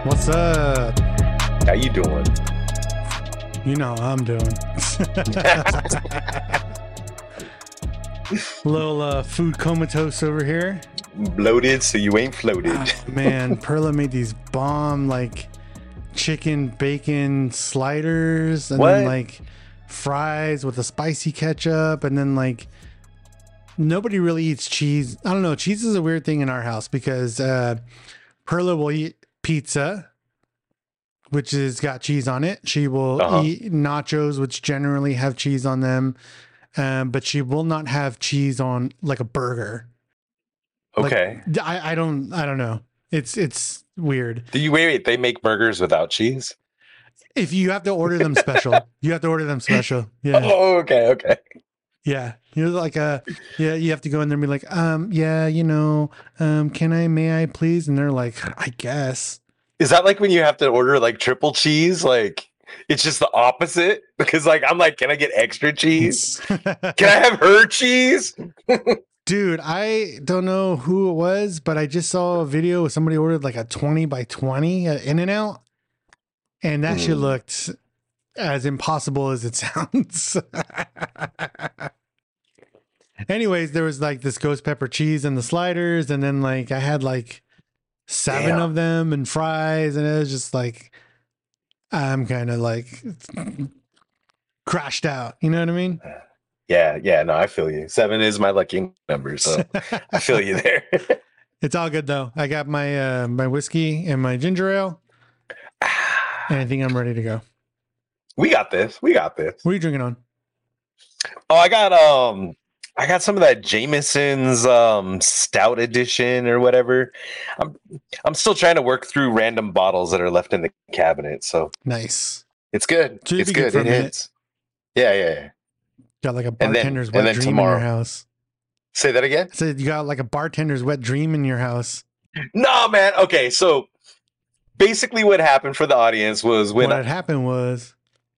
What's up? How you doing? You know how I'm doing. Little food comatose over here. Bloated, so you ain't floated. Man, Perla made these bomb like chicken bacon sliders and then like fries with a spicy ketchup, and then like nobody really eats cheese. I don't know. Cheese is a weird thing in our house because Perla will eat pizza, which has got cheese on it. She will eat nachos, which generally have cheese on them, but she will not have cheese on like a burger. Okay. Like, I don't know. It's weird. Do you wait? They make burgers without cheese? If you have to order them special, you have to order them special. Yeah. Oh, okay. Yeah. You're like you have to go in there and be like, may I please? And they're like, I guess. Is that like when you have to order like triple cheese? Like it's just the opposite? Because like I'm like, can I get extra cheese? Can I have her cheese? Dude, I don't know who it was, but I just saw a video where somebody ordered like a 20 by 20 at In-N-Out, and that shit looked as impossible as it sounds. Anyways, there was like this ghost pepper cheese and the sliders, and then like I had like 7 of them and fries, and it was just like I'm kind of like crashed out. You know what I mean? Yeah, no, I feel you. 7 is my lucky number, so I feel you there. It's all good though. I got my my whiskey and my ginger ale, and I think I'm ready to go. We got this. What are you drinking on? Oh, I got some of that Jameson's stout edition or whatever. I'm still trying to work through random bottles that are left in the cabinet, so Nice. it's good. So it's good. It is. Yeah. Got like a bartender's and wet then dream tomorrow. in your house. Say that again? I said you got like a bartender's wet dream in your house. No, man. Okay, so basically what happened for the audience was when what had happened was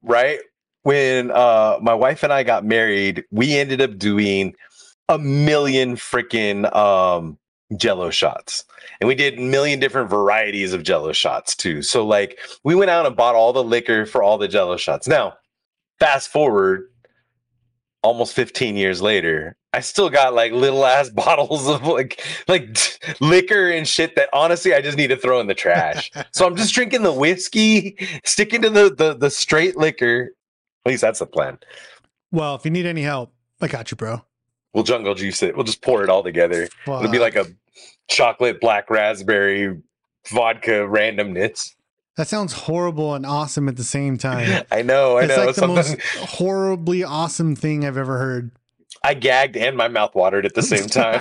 when my wife and I got married, we ended up doing a million freaking Jello shots, and we did a million different varieties of Jello shots too. So like we went out and bought all the liquor for all the Jello shots. Now, fast forward almost 15 years later, I still got like little ass bottles of like liquor and shit that honestly I just need to throw in the trash. So I'm just drinking the whiskey, sticking to the straight liquor. At least that's the plan. Well, if you need any help, I got you, bro. We'll jungle juice it. We'll just pour it all together. Fuck. It'll be like a chocolate black raspberry vodka randomness. That sounds horrible and awesome at the same time. I know. It's like the most horribly awesome thing I've ever heard. I gagged and my mouth watered at the same time.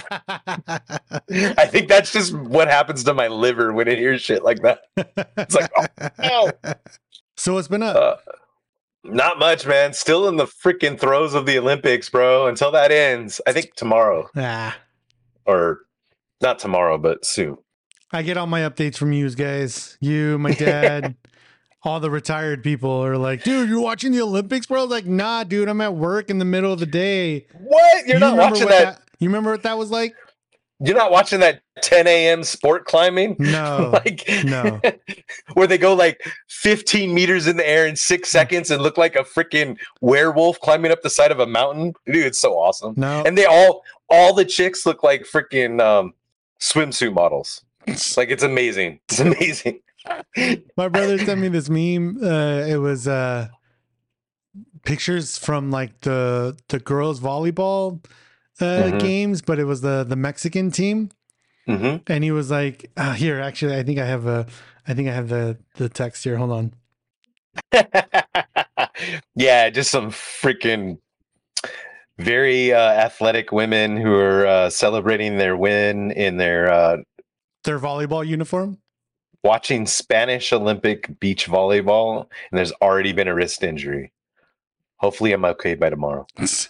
I think that's just what happens to my liver when it hears shit like that. It's like, oh. So what's been up? Not much, man. Still in the freaking throes of the Olympics, bro. Until that ends, I think tomorrow. Or not tomorrow, but soon. I get all my updates from you guys. You, my dad, all the retired people are like, dude, you're watching the Olympics, bro? Like, nah, dude, I'm at work in the middle of the day. What? You're not watching that? You remember what that was like? You're not watching that 10 a.m. sport climbing? No. No. Where they go like 15 meters in the air in 6 seconds and look like a freaking werewolf climbing up the side of a mountain? Dude, it's so awesome. No. And they all the chicks look like freaking swimsuit models. Like, it's amazing. It's amazing. My brother sent me this meme. It was pictures from like the girls volleyball games, but it was the Mexican team. And he was like, here, actually, I think I have the text here. Hold on. Yeah, just some freaking very athletic women who are celebrating their win in their volleyball uniform, watching Spanish Olympic beach volleyball, and there's already been a wrist injury. Hopefully I'm okay by tomorrow.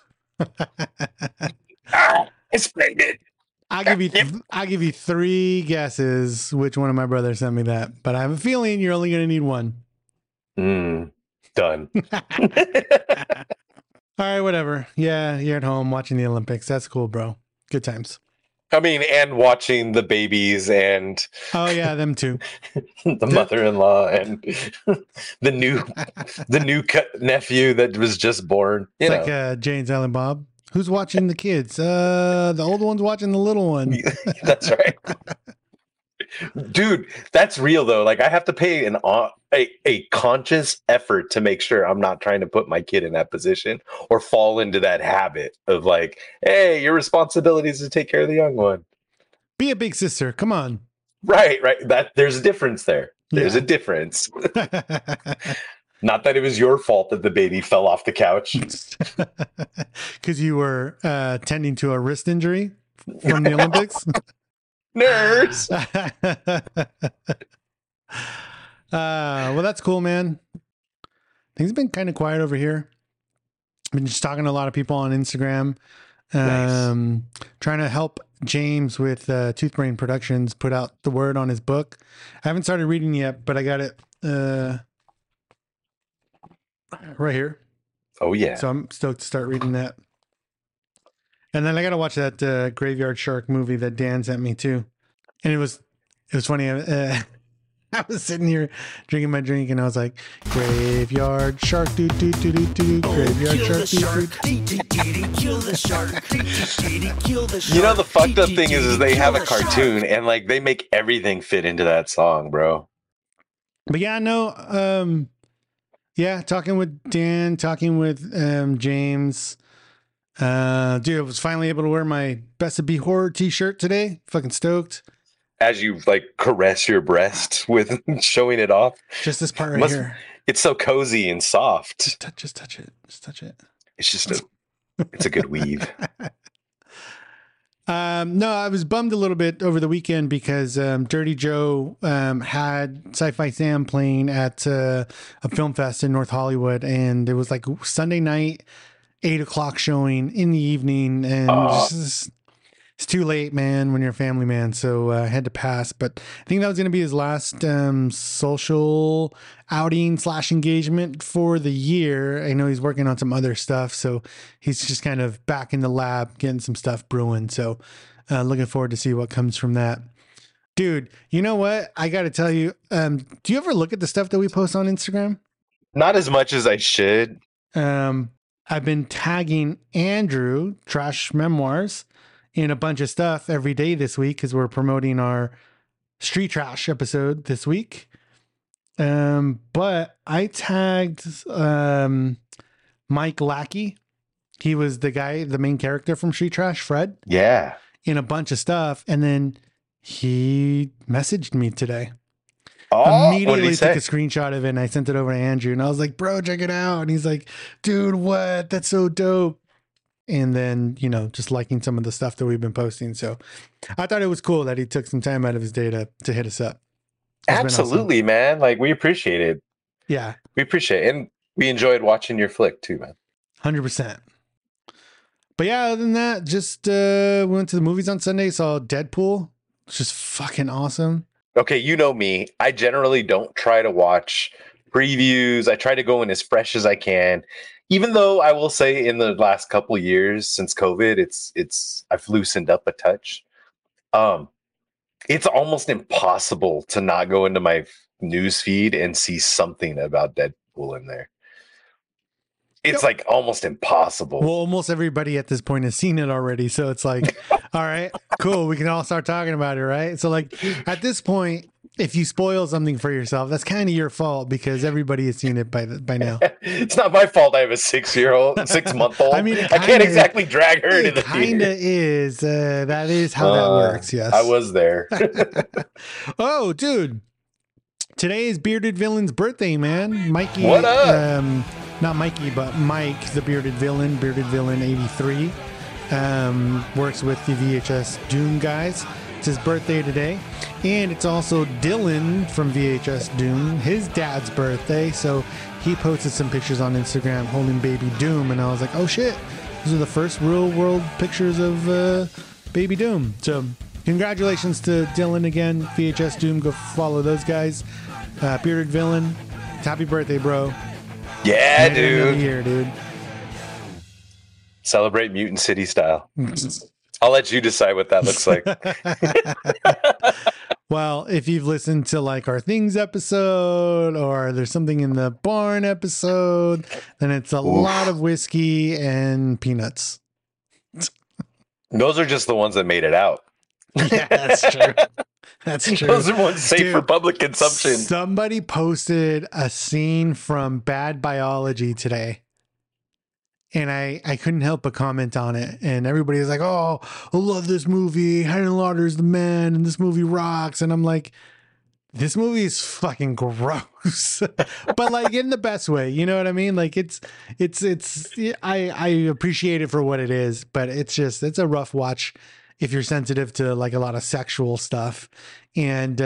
It's splendid. I'll give you 3 guesses which one of my brothers sent me that, but I have a feeling you're only going to need one. Done. All right, whatever. Yeah, you're at home watching the Olympics. That's cool, bro. Good times. I mean, and watching the babies and Oh yeah, them too. the mother-in-law and the new nephew that was just born. It's like Jay and Silent Bob. Who's watching the kids? The old one's watching the little one. That's right. Dude, that's real though. Like I have to pay a conscious effort to make sure I'm not trying to put my kid in that position or fall into that habit of like, hey, your responsibility is to take care of the young one. Be a big sister. Come on. Right. That there's a difference there. There's a difference. Not that it was your fault that the baby fell off the couch. Because you were tending to a wrist injury from the Olympics. Nerds. Well, that's cool, man. Things have been kind of quiet over here. I've been just talking to a lot of people on Instagram. Nice. Trying to help James with Toothbrain Productions put out the word on his book. I haven't started reading yet, but I got it right here. Oh yeah. So I'm stoked to start reading that. And then I got to watch that Graveyard Shark movie that Dan sent me too. And it was funny. I was sitting here drinking my drink and I was like, Graveyard Shark, do, do, do, do, do, Graveyard Shark, kill the shark. You know, the fucked up thing is they have a cartoon and like they make everything fit into that song, bro. But yeah, no, yeah, talking with Dan, talking with James. Dude, I was finally able to wear my Best of B Horror t-shirt today. Fucking stoked. As you like caress your breast with showing it off. Just this part right here. It's so cozy and soft. Just touch it. Just touch it. It's just it's a good weave. No, I was bummed a little bit over the weekend because Dirty Joe had Sci-Fi Sam playing at a film fest in North Hollywood, and it was like Sunday night, 8:00 showing in the evening, and it's too late, man, when you're a family man. So I had to pass, but I think that was going to be his last social outing / engagement for the year. I know he's working on some other stuff, so he's just kind of back in the lab getting some stuff brewing. So looking forward to see what comes from that. Dude, you know what? I got to tell you, do you ever look at the stuff that we post on Instagram? Not as much as I should. I've been tagging Andrew, Trash Memoirs, in a bunch of stuff every day this week because we're promoting our Street Trash episode this week. But I tagged Mike Lackey. He was the main character from Street Trash, Fred. Yeah. In a bunch of stuff. And then he messaged me today. Oh, immediately took a screenshot of it and I sent it over to Andrew and I was like, bro, check it out. And he's like, dude, what? That's so dope. And then, you know, just liking some of the stuff that we've been posting. So I thought it was cool that he took some time out of his day to hit us up. Absolutely, awesome. Man. Like, we appreciate it. Yeah. We appreciate it. And we enjoyed watching your flick too, man. 100%. But yeah, other than that, just went to the movies on Sunday, saw Deadpool. It's just fucking awesome. Okay, you know me. I generally don't try to watch previews. I try to go in as fresh as I can. Even though I will say in the last couple years since COVID, I've loosened up a touch. It's almost impossible to not go into my news feed and see something about Deadpool in there. It's like almost impossible. Well, almost everybody at this point has seen it already. So it's like, all right, cool. We can all start talking about it, right? So like at this point, if you spoil something for yourself, that's kind of your fault because everybody has seen it by now. It's not my fault. I have a 6-month-old. I mean, I can't exactly drag her into the theater. Kind of is. That is how that works. Yes, I was there. Oh, dude, today is Bearded Villain's birthday, man. Mikey. What up? Not Mikey, but Mike, the Bearded Villain, Bearded Villain 83, works with the VHS Doom guys. It's his birthday today. And it's also Dylan from VHS Doom, his dad's birthday. So he posted some pictures on Instagram holding baby Doom. And I was like, oh shit, these are the first real world pictures of baby Doom. So congratulations to Dylan again, VHS Doom. Go follow those guys. Bearded Villain, happy birthday, bro. Yeah, dude. Year, dude. Celebrate Mutant City style. I'll let you decide what that looks like. Well, if you've listened to like our things episode or there's something in the barn episode, then it's a lot of whiskey and peanuts. Those are just the ones that made it out. Yeah, that's true. That's true. Those are ones safe for public consumption. Somebody posted a scene from Bad Biology today. And I couldn't help but comment on it. And everybody was like, oh, I love this movie. Henry Lauder's the man, and this movie rocks. And I'm like, this movie is fucking gross. But like in the best way. You know what I mean? Like I appreciate it for what it is, but it's a rough watch if you're sensitive to like a lot of sexual stuff. And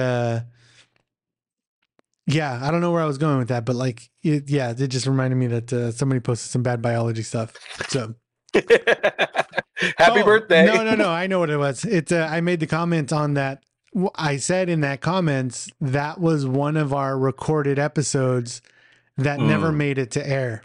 yeah, I don't know where I was going with that, but like, it just reminded me that somebody posted some Bad Biology stuff. So happy birthday. No. I know what it was. I made the comment on that. I said in that comments, that was one of our recorded episodes that never made it to air.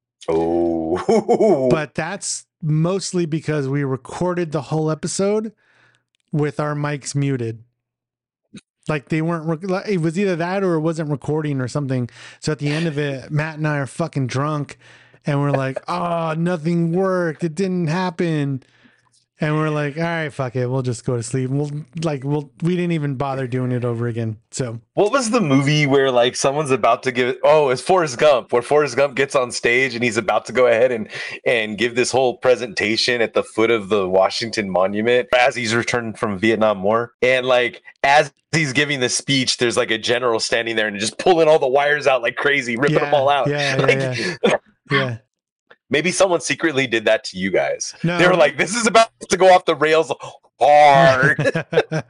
Oh, but that's mostly because we recorded the whole episode with our mics muted. Like they weren't, it was either that or it wasn't recording or something. So at the end of it, Matt and I are fucking drunk and we're like, oh, nothing worked. It didn't happen. And we're like, all right, fuck it. We'll just go to sleep. We didn't even bother doing it over again. So what was the movie where like someone's about to give? Oh, it's Forrest Gump, where Forrest Gump gets on stage and he's about to go ahead and give this whole presentation at the foot of the Washington Monument as he's returned from Vietnam War. And like, as he's giving the speech, there's like a general standing there and just pulling all the wires out like crazy, ripping them all out. Yeah. Maybe someone secretly did that to you guys. No. They were like, this is about to go off the rails hard.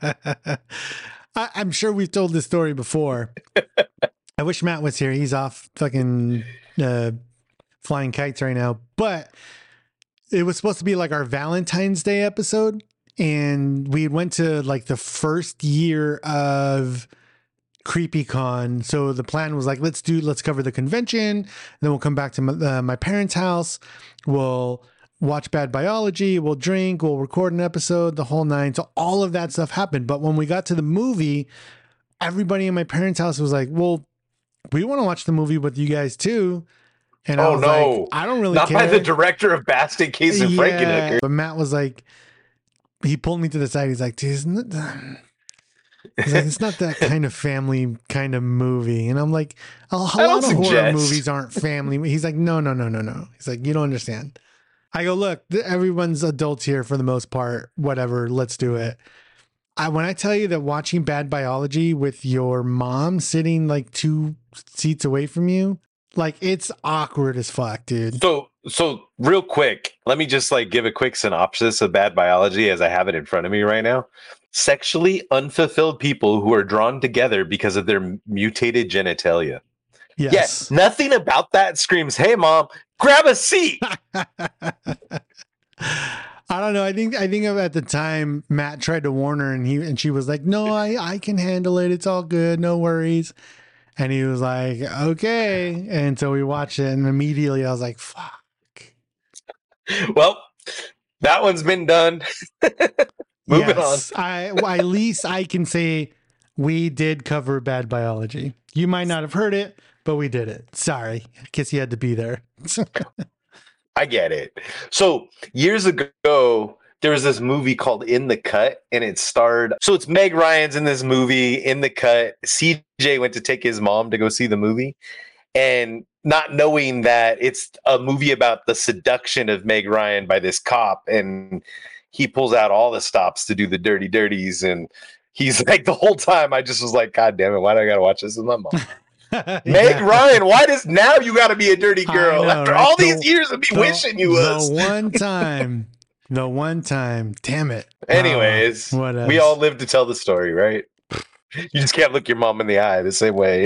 I'm sure we've told this story before. I wish Matt was here. He's off fucking flying kites right now. But it was supposed to be like our Valentine's Day episode. And we went to like the first year of CreepyCon. So the plan was like, let's cover the convention. Then we'll come back to my parents' house. We'll watch Bad Biology. We'll drink. We'll record an episode, the whole nine. So all of that stuff happened. But when we got to the movie, everybody in my parents' house was like, well, we want to watch the movie with you guys too. And I was like, I don't really care. Not by the director of Basket Case and Frankenhooker. But Matt was like, he pulled me to the side. He's like, dude, isn't it? He's like, it's not that kind of family kind of movie. And I'm like, a lot of horror movies aren't family. He's like, no. He's like, you don't understand. I go, look, everyone's adults here for the most part. Whatever, let's do it. When I tell you that watching Bad Biology with your mom sitting like 2 seats away from you, like it's awkward as fuck, dude. So real quick, let me just like give a quick synopsis of Bad Biology as I have it in front of me right now. Sexually unfulfilled people who are drawn together because of their mutated genitalia. Yes. Yeah, nothing about that screams, hey mom, grab a seat. I don't know. I think at the time Matt tried to warn her and she was like, no, I can handle it. It's all good. No worries. And he was like, okay. And so we watched it and immediately I was like, fuck. Well, that one's been done. Moving on. At least I can say we did cover Bad Biology. You might not have heard it, but we did it. Sorry. I guess you had to be there. I get it. So years ago, there was this movie called In the Cut, and it starred. So it's Meg Ryan's in this movie, In the Cut. CJ went to take his mom to go see the movie, and not knowing that it's a movie about the seduction of Meg Ryan by this cop, and he pulls out all the stops to do the dirties, and he's like, the whole time I just was like, God damn it, why do I gotta watch this with my mom? Meg Ryan, why does now you gotta be a dirty girl after all these years of me wishing you was? The one time, damn it. Anyways, we all live to tell the story, right? You just can't look your mom in the eye the same way.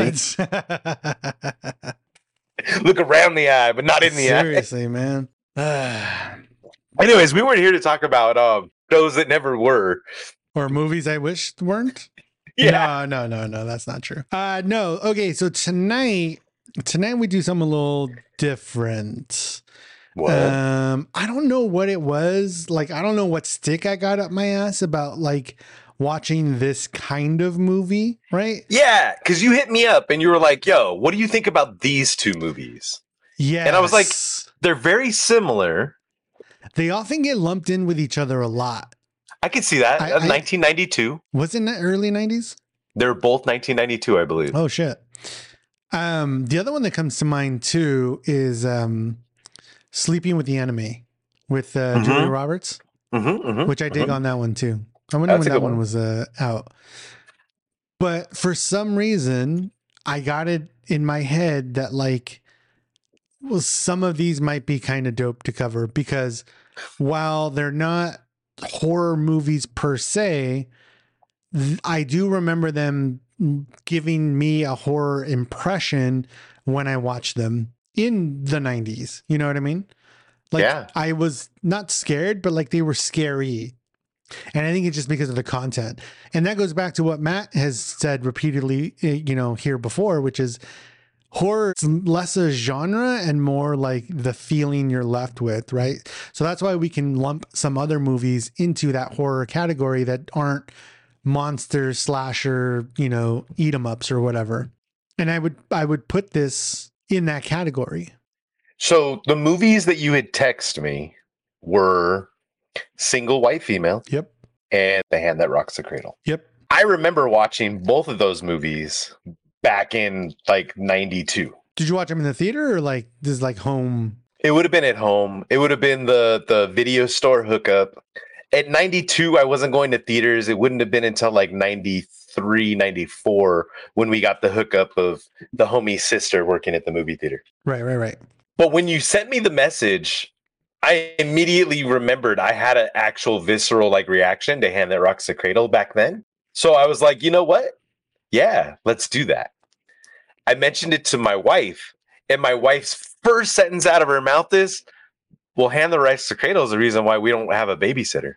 Look around the eye, but not in the eye. Seriously, man. Anyways, we weren't here to talk about shows that never were. Or movies I wished weren't? Yeah. No, that's not true. No. Okay, so tonight we do something a little different. What? I don't know what it was. Like, I don't know what stick I got up my ass about like watching this kind of movie, right? Yeah, because you hit me up and you were like, yo, what do you think about these two movies? Yeah. And I was like, they're very similar. They often get lumped in with each other a lot. I could see that. 1992. Wasn't it early 90s? They're both 1992, I believe. Oh, shit. The other one that comes to mind, too, is Sleeping with the Enemy with Julia Roberts, which I dig on that one, too. I wonder when that one was out. But for some reason, I got it in my head that, like, well, some of these might be kind of dope to cover because while they're not horror movies per se, I do remember them giving me a horror impression when I watched them in the 90s. You know what I mean? Like, yeah. I was not scared, but like they were scary. And I think it's just because of the content. And that goes back to what Matt has said repeatedly, you know, here before, which is horror is less a genre and more like the feeling you're left with, right? So that's why we can lump some other movies into that horror category that aren't monster slasher, you know, eat 'em ups or whatever. And I would put this in that category. So the movies that you had texted me were Single White Female. Yep. And The Hand That Rocks the Cradle. Yep. I remember watching both of those movies back in like 92. Did you watch them in the theater or like this like home? It would have been at home. It would have been the video store hookup. At 92, I wasn't going to theaters. It wouldn't have been until like 93, 94 when we got the hookup of the homie's sister working at the movie theater. Right. But when you sent me the message, I immediately remembered I had an actual visceral like reaction to Hand That Rocks the Cradle back then. So I was like, you know what? Yeah, let's do that. I mentioned it to my wife, and my wife's first sentence out of her mouth is, well, Hand That Rocks the Cradle is the reason why we don't have a babysitter.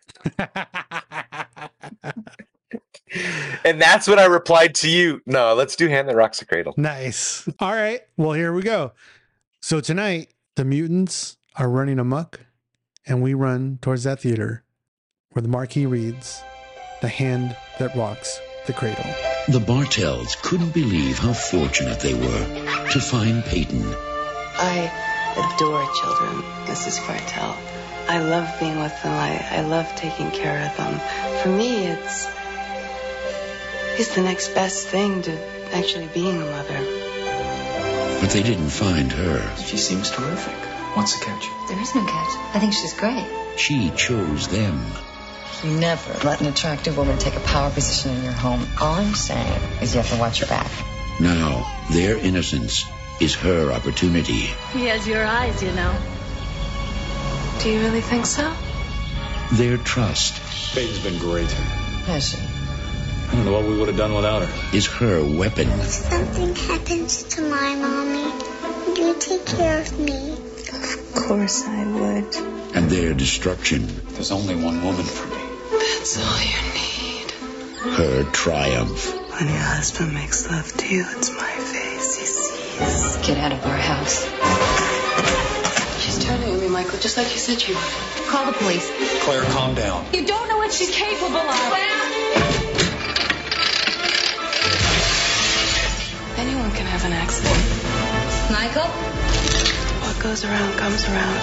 And that's when I replied to you, no, let's do Hand That Rocks the Cradle. Nice. All right. Well, here we go. So tonight, the mutants are running amok, and we run towards that theater where the marquee reads, The Hand That Rocks the Cradle. The Bartells couldn't believe how fortunate they were to find Peyton. I adore children, Mrs. Bartell. I love being with them. I love taking care of them. For me, it's the next best thing to actually being a mother. But they didn't find her. She seems terrific. What's the catch? There is no catch. I think she's great. She chose them. You never let an attractive woman take a power position in your home. All I'm saying is you have to watch your back. Now, their innocence is her opportunity. He has your eyes, you know. Do you really think so? Their trust. Peyton's been great. Has she? I don't know what we would have done without her. Is her weapon. If something happens to my mommy, would you take care of me? Of course I would. And their destruction. There's only one woman for me. That's all you need. Her triumph. When your husband makes love to you, it's my face he sees. Get out of our house. She's turning on me, Michael, just like you said she would. Call the police. Claire, calm down. You don't know what she's capable of. Anyone can have an accident. Michael? What goes around comes around.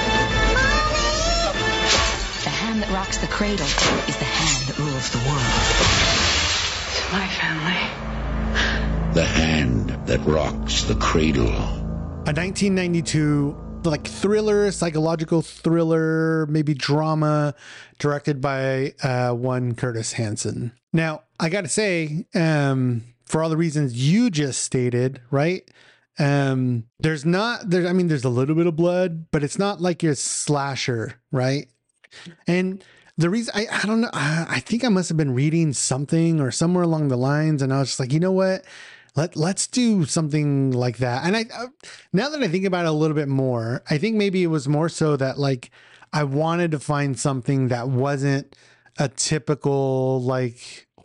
The hand that rocks the cradle is the hand that rules the world. To my family. The Hand That Rocks the Cradle. A 1992 like thriller, psychological thriller, maybe drama, directed by one Curtis Hanson. Now, I got to say, for all the reasons you just stated, right? There's a little bit of blood, but it's not like your slasher, right? And the reason I don't know, I think I must have been reading something or somewhere along the lines, and I was just like, you know what? Let's do something like that. And I now that I think about it a little bit more, I think maybe it was more so that like I wanted to find something that wasn't a typical like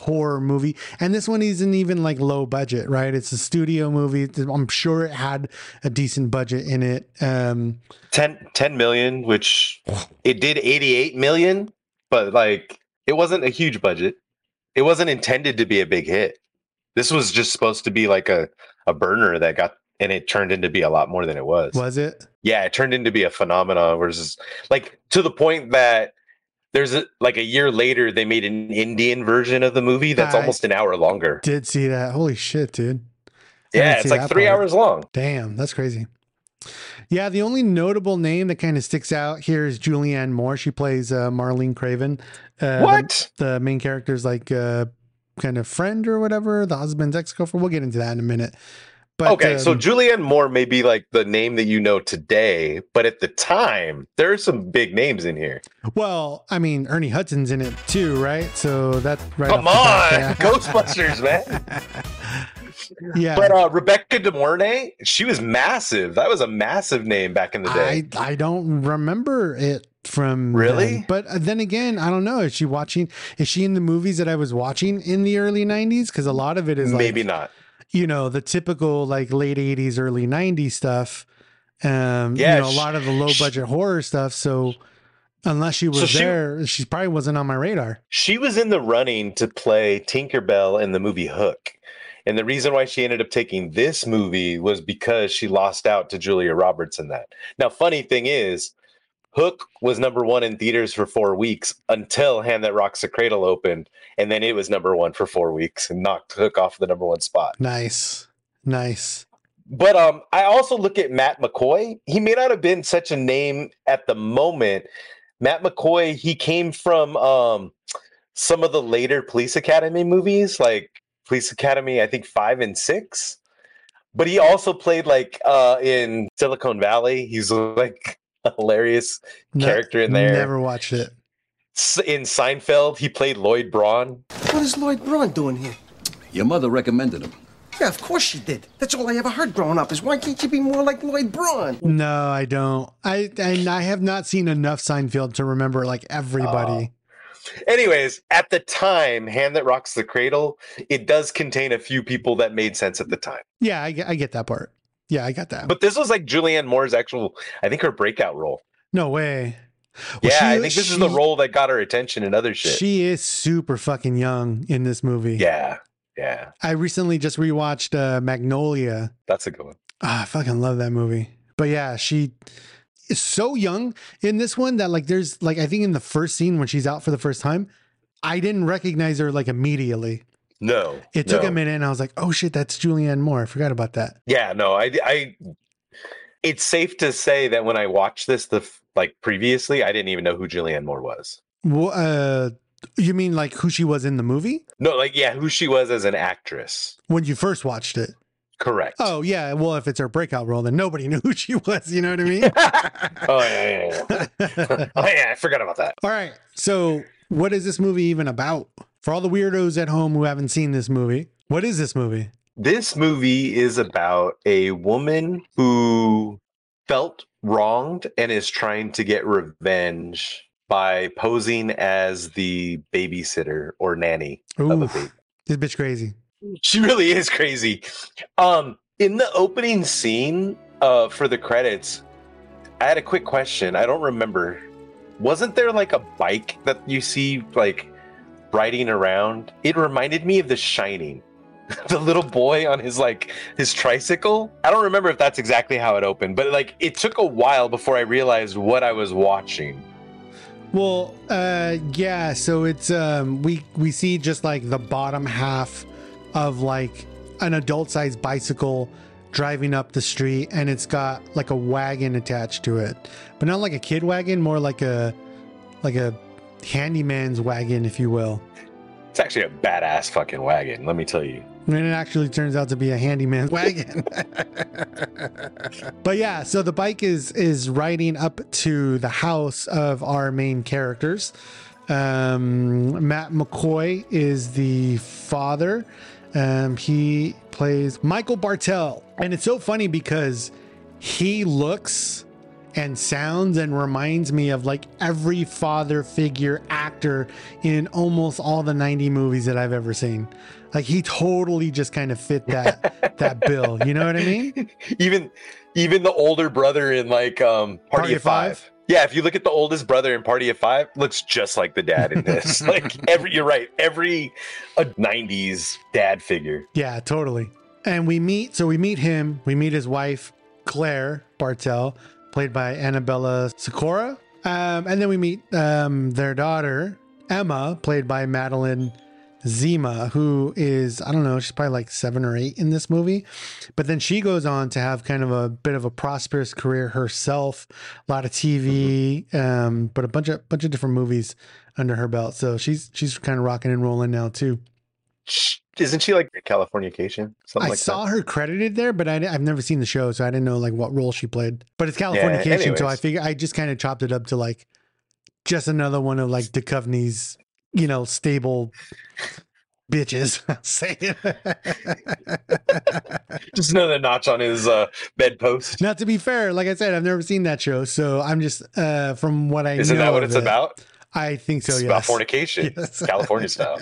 horror movie. And this one isn't even like low budget, right? It's a studio movie. I'm sure it had a decent budget in it. 10 million, which it did 88 million, but like it wasn't a huge budget. It wasn't intended to be a big hit. This was just supposed to be like a burner that got, and it turned into be a lot more than it was. Was it? Yeah, it turned into be a phenomenon versus like to the point that there's like a year later they made an Indian version of the movie that's almost an hour longer. Did see that. Holy shit, dude. Yeah, it's like 3 hours long. Damn, that's crazy. Yeah, the only notable name that kind of sticks out here is Julianne Moore. She plays Marlene Craven. What? The main character's like kind of friend or whatever, the husband's ex-girlfriend. We'll get into that in a minute. But, okay, so Julianne Moore may be like the name that you know today, but at the time, there are some big names in here. Well, I mean, Ernie Hudson's in it too, right? So that's right. Come on, Ghostbusters, man. Yeah, but Rebecca De Mornay, she was massive. That was a massive name back in the day. I don't remember it from really, then. But then again, I don't know. Is she in the movies that I was watching in the early 90s? Because a lot of it is maybe not. You know, the typical like late 80s, early 90s stuff. Yeah, you know, a lot of the low budget horror stuff. So unless she was there, she probably wasn't on my radar. She was in the running to play Tinkerbell in the movie Hook. And the reason why she ended up taking this movie was because she lost out to Julia Roberts in that. Now, funny thing is, Hook was #1 in theaters for 4 weeks until Hand That Rocks the Cradle opened. And then it was #1 for 4 weeks and knocked Hook off the #1 spot. Nice. But I also look at Matt McCoy. He may not have been such a name at the moment. Matt McCoy, he came from some of the later Police Academy movies, like Police Academy, I think 5 and 6. But he also played like in Silicon Valley. He's like a hilarious character in there. Never watched it. In Seinfeld, he played Lloyd Braun. What is Lloyd Braun doing here? Your mother recommended him. Yeah, of course she did. That's all I ever heard growing up is why can't you be more like Lloyd Braun? No, I don't. I have not seen enough Seinfeld to remember like everybody. Anyways, at the time, Hand That Rocks the Cradle, it does contain a few people that made sense at the time. Yeah, I get that part. Yeah, I got that. But this was like Julianne Moore's actual, I think, her breakout role. No way. Well, yeah, I think this is the role that got her attention and other shit. She is super fucking young in this movie. Yeah. I recently just rewatched Magnolia. That's a good one. I fucking love that movie. But yeah, she is so young in this one that like there's like I think in the first scene when she's out for the first time, I didn't recognize her like immediately. No. It took a minute and I was like, oh shit, that's Julianne Moore. I forgot about that. Yeah, no, I it's safe to say that when I watched this previously, I didn't even know who Julianne Moore was. Well, you mean like who she was in the movie? No, who she was as an actress. When you first watched it. Correct. Oh, yeah. Well, if it's her breakout role, then nobody knew who she was. You know what I mean? Oh, yeah. Oh, yeah. I forgot about that. All right. So what is this movie even about? For all the weirdos at home who haven't seen this movie, what is this movie? This movie is about a woman who felt wronged and is trying to get revenge by posing as the babysitter or nanny of a baby. This bitch crazy. She really is crazy. In the opening scene for the credits, I had a quick question. I don't remember. Wasn't there like a bike that you see like riding around? It reminded me of The Shining. The little boy on his tricycle. I don't remember if that's exactly how it opened, but like it took a while before I realized what I was watching. Well, yeah, so it's we see just like the bottom half of like an adult-sized bicycle driving up the street, and it's got like a wagon attached to it, but not like a kid wagon, more like a handyman's wagon, if you will. It's actually a badass fucking wagon, let me tell you. And it actually turns out to be a handyman's wagon. But yeah, so the bike is riding up to the house of our main characters. Matt McCoy is the father. He plays Michael Bartel. And it's so funny because he looks and sounds and reminds me of like every father figure actor in almost all the 90 movies that I've ever seen. Like he totally just kind of fit that bill. You know what I mean? Even the older brother in like Party of Five. Yeah, if you look at the oldest brother in Party of Five, looks just like the dad in this. Like you're right, every 90s dad figure. Yeah, totally. And we meet him, we meet his wife, Claire Bartel, played by Annabella Sciorra. And then we meet their daughter, Emma, played by Madeline Zima, who is, I don't know, she's probably like 7 or 8 in this movie. But then she goes on to have kind of a bit of a prosperous career herself, a lot of TV, but a bunch of different movies under her belt. So she's kind of rocking and rolling now too. Isn't she like Californication? I saw her credited there, but I've never seen the show, so I didn't know like what role she played. But it's Californication, so I figure I just kind of chopped it up to like just another one of like Duchovny's, you know, stable bitches. Say it. Just another notch on his bedpost. Now, to be fair, like I said, I've never seen that show, so I'm just from what I know. Isn't that what it's about? I think so. It's yes. about fornication, yes. California style.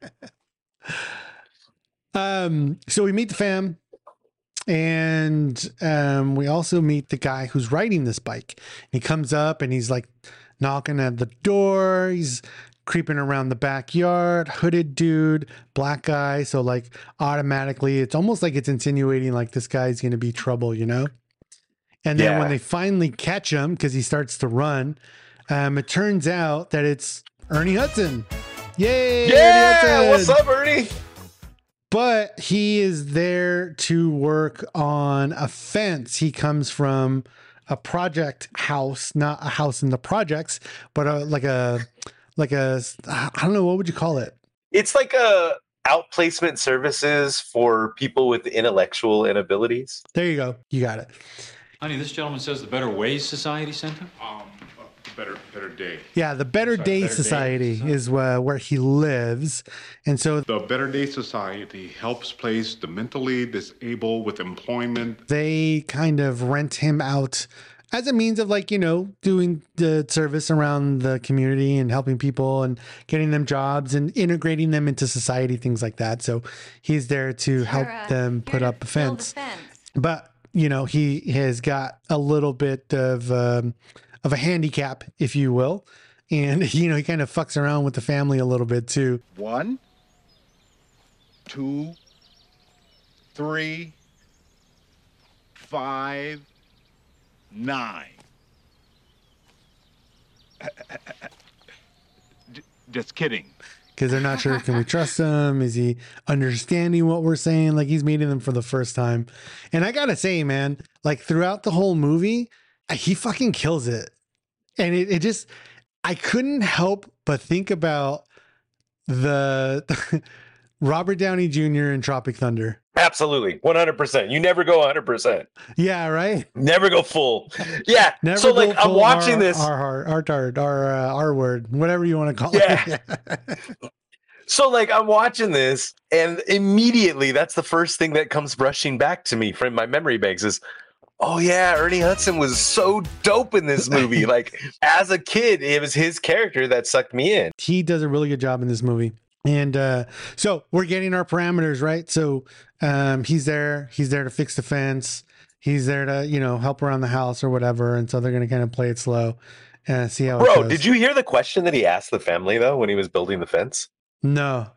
So we meet the fam, and we also meet the guy who's riding this bike. He comes up and he's like knocking at the door. He's creeping around the backyard, hooded dude, black guy. So like automatically, it's almost like it's insinuating like this guy's going to be trouble, you know? And then when they finally catch him, because he starts to run, it turns out that it's Ernie Hudson. Yay! Yeah! What's up, Ernie? But he is there to work on a fence. He comes from a project house, not a house in the projects, but like a, I don't know, what would you call it? It's like a outplacement services for people with intellectual inabilities. There you go. You got it. Honey, this gentleman says the Better Ways Society Center? Better Day. Yeah, the Better Day Society is where he lives. And so the Better Day Society helps place the mentally disabled with employment. They kind of rent him out as a means of like, you know, doing the service around the community and helping people and getting them jobs and integrating them into society, things like that. So he's there to help them put up a fence. But, you know, he has got a little bit of a handicap, if you will. And, you know, he kind of fucks around with the family a little bit too. 1, 2, 3, 5, 9. Just kidding. Because they're not sure, can we trust him? Is he understanding what we're saying? Like he's meeting them for the first time. And I gotta say, man, like throughout the whole movie, he fucking kills it. And it just, I couldn't help but think about the Robert Downey Jr. in Tropic Thunder. Absolutely. 100%. You never go 100%. Yeah, right? Never go full. Yeah. Never so like I'm watching this. R word, whatever you want to call it. So like I'm watching this and immediately that's the first thing that comes rushing back to me from my memory banks is, oh yeah, Ernie Hudson was so dope in this movie. Like as a kid, it was his character that sucked me in. He does a really good job in this movie. And so we're getting our parameters, right? So he's there to fix the fence. He's there to, you know, help around the house or whatever. And so they're going to kind of play it slow and see how it goes. Bro, did you hear the question that he asked the family though when he was building the fence? No.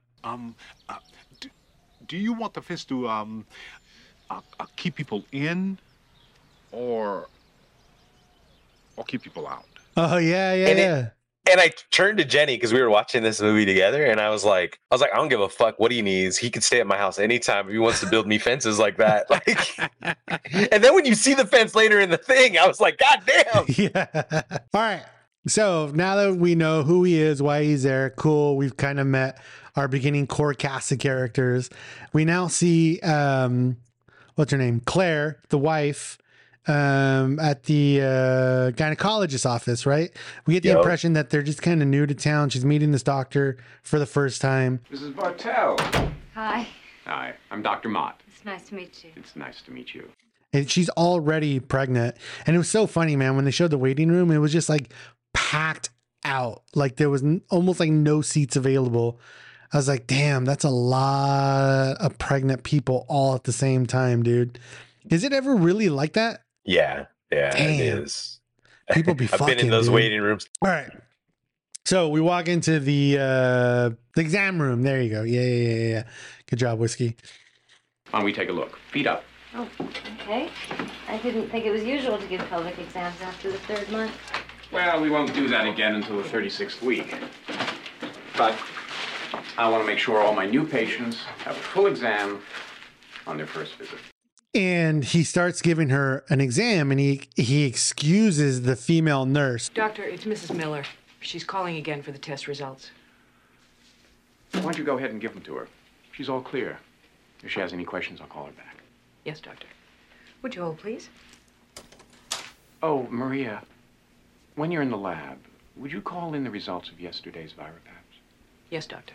Do you want the fence to keep people in or keep people out? Oh yeah. And I turned to Jenny because we were watching this movie together, and I was like, I don't give a fuck what he needs. He can stay at my house anytime if he wants to build me fences like that. Like, and then when you see the fence later in the thing, I was like, God damn. Yeah. All right. So now that we know who he is, why he's there, cool. We've kind of met our beginning core cast of characters. We now see, what's her name? Claire, the wife, at the gynecologist's office, right? We get the impression that they're just kind of new to town. She's meeting this doctor for the first time. Mrs. Bartel. Hi. Hi, I'm Dr. Mott. It's nice to meet you. It's nice to meet you. And she's already pregnant. And it was so funny, man. When they showed the waiting room, it was just like packed out. Like there was almost like no seats available. I was like, damn, that's a lot of pregnant people all at the same time, dude. Is it ever really like that? Yeah. Yeah, damn. It is. People be I've been in those waiting rooms. All right. So we walk into the exam room. There you go. Yeah. Good job, Whiskey. Why don't we take a look? Feet up. Oh, okay. I didn't think it was usual to give pelvic exams after the 3rd month. Well, we won't do that again until the 36th week. But I want to make sure all my new patients have a full exam on their first visit. And he starts giving her an exam, and he excuses the female nurse. Doctor, it's Mrs. Miller. She's calling again for the test results. Why don't you go ahead and give them to her? She's all clear. If she has any questions, I'll call her back. Yes, doctor. Would you hold, please? Oh, Maria, when you're in the lab, would you call in the results of yesterday's Virapaps? Yes, doctor.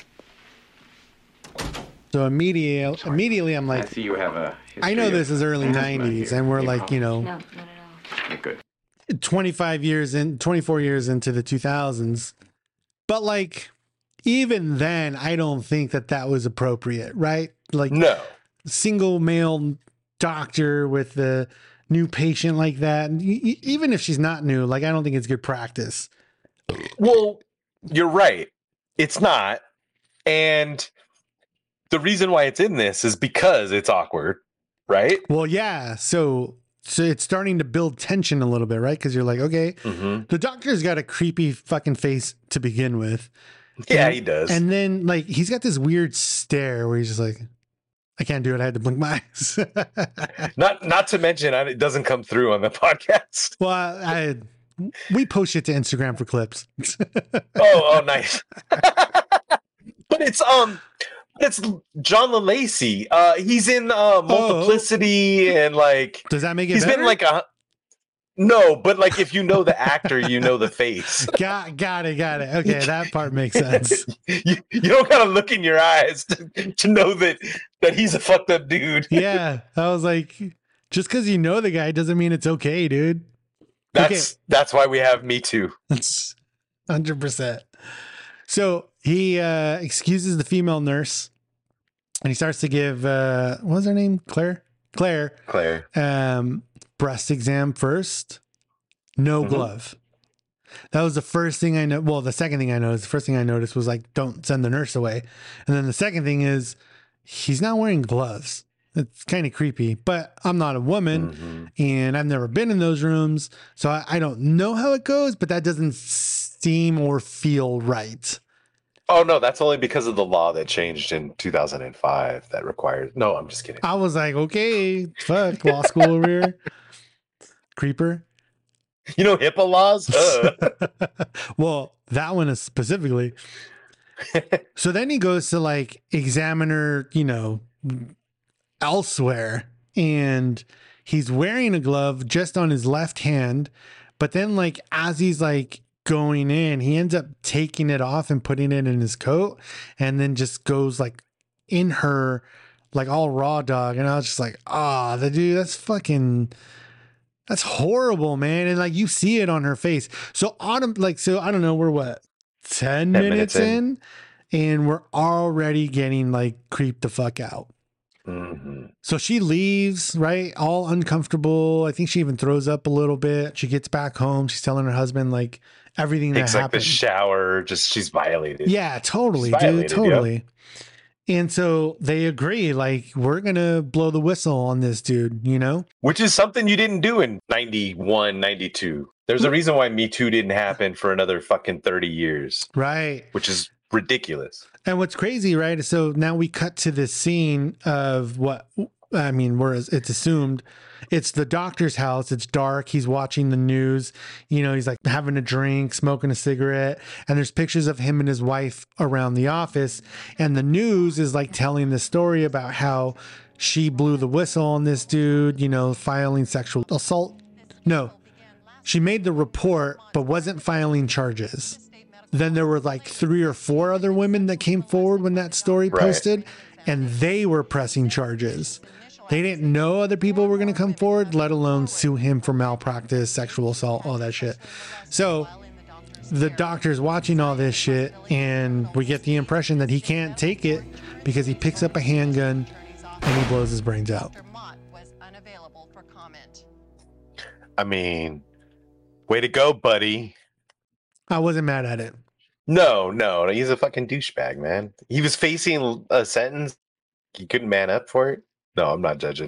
So immediately I'm like, I see you have a I know this is early 90s, and we're like, you know, No, not at all. Good. 24 years into the 2000s. But like, even then, I don't think that was appropriate, right? Like, no. Single male doctor with the new patient like that. Even if she's not new, like, I don't think it's good practice. Well, you're right. It's not. And the reason why it's in this is because it's awkward, right? Well, yeah. So it's starting to build tension a little bit, right? Because you're like, okay, the doctor's got a creepy fucking face to begin with. Yeah, he does. And then, like, he's got this weird stare where he's just like, I can't do it. I had to blink my eyes. Not to mention, it doesn't come through on the podcast. Well, we post it to Instagram for clips. Oh, nice. But it's John LaLacy. He's in Multiplicity and like. Does that make it? He's better? been like No, but like if you know the actor, you know the face. Got it. Okay, that part makes sense. You don't gotta look in your eyes to know that he's a fucked up dude. Yeah, I was like, just because you know the guy doesn't mean it's okay, dude. That's why we have Me Too. That's 100%. So he excuses the female nurse, and he starts to give what was her name? Claire. Breast exam first. No glove. That was the first thing I know. Well, the second thing I noticed, the first thing I noticed was like, don't send the nurse away. And then the second thing is he's not wearing gloves. It's kind of creepy, but I'm not a woman and I've never been in those rooms. So I don't know how it goes, but that doesn't seem or feel right. Oh, no, that's only because of the law that changed in 2005 that requires. No, I'm just kidding. I was like, okay, fuck, law school over here. Creeper. You know HIPAA laws? Well, that one is specifically. So then he goes to like examine her, elsewhere, and he's wearing a glove just on his left hand. But then like as he's like going in, he ends up taking it off and putting it in his coat, and then just goes like in her like all raw dog. And I was just like, the dude, that's horrible, man. And like you see it on her face. So I don't know, we're what, 10 minutes in, and we're already getting like creeped the fuck out. So she leaves, right? All uncomfortable. I think she even throws up a little bit. She gets back home. She's telling her husband like everything that happened. Like the shower, just she's violated. Yeah, totally, dude. Totally. Yep. And so they agree, like, we're going to blow the whistle on this dude, Which is something you didn't do in 91, 92. There's a reason why Me Too didn't happen for another fucking 30 years. Right. Which is ridiculous. And what's crazy, right? So now we cut to this scene of it's assumed it's the doctor's house. It's dark. He's watching the news. He's like having a drink, smoking a cigarette. And there's pictures of him and his wife around the office. And the news is like telling the story about how she blew the whistle on this dude, filing sexual assault. No, she made the report, but wasn't filing charges. Then there were like 3 or 4 other women that came forward when that story posted, and they were pressing charges. They didn't know other people were going to come forward, let alone sue him for malpractice, sexual assault, all that shit. So the doctor's watching all this shit, and we get the impression that he can't take it because he picks up a handgun and he blows his brains out. I mean, way to go, buddy. I wasn't mad at it. No, he's a fucking douchebag, man. He was facing a sentence. He couldn't man up for it. No, I'm not judging.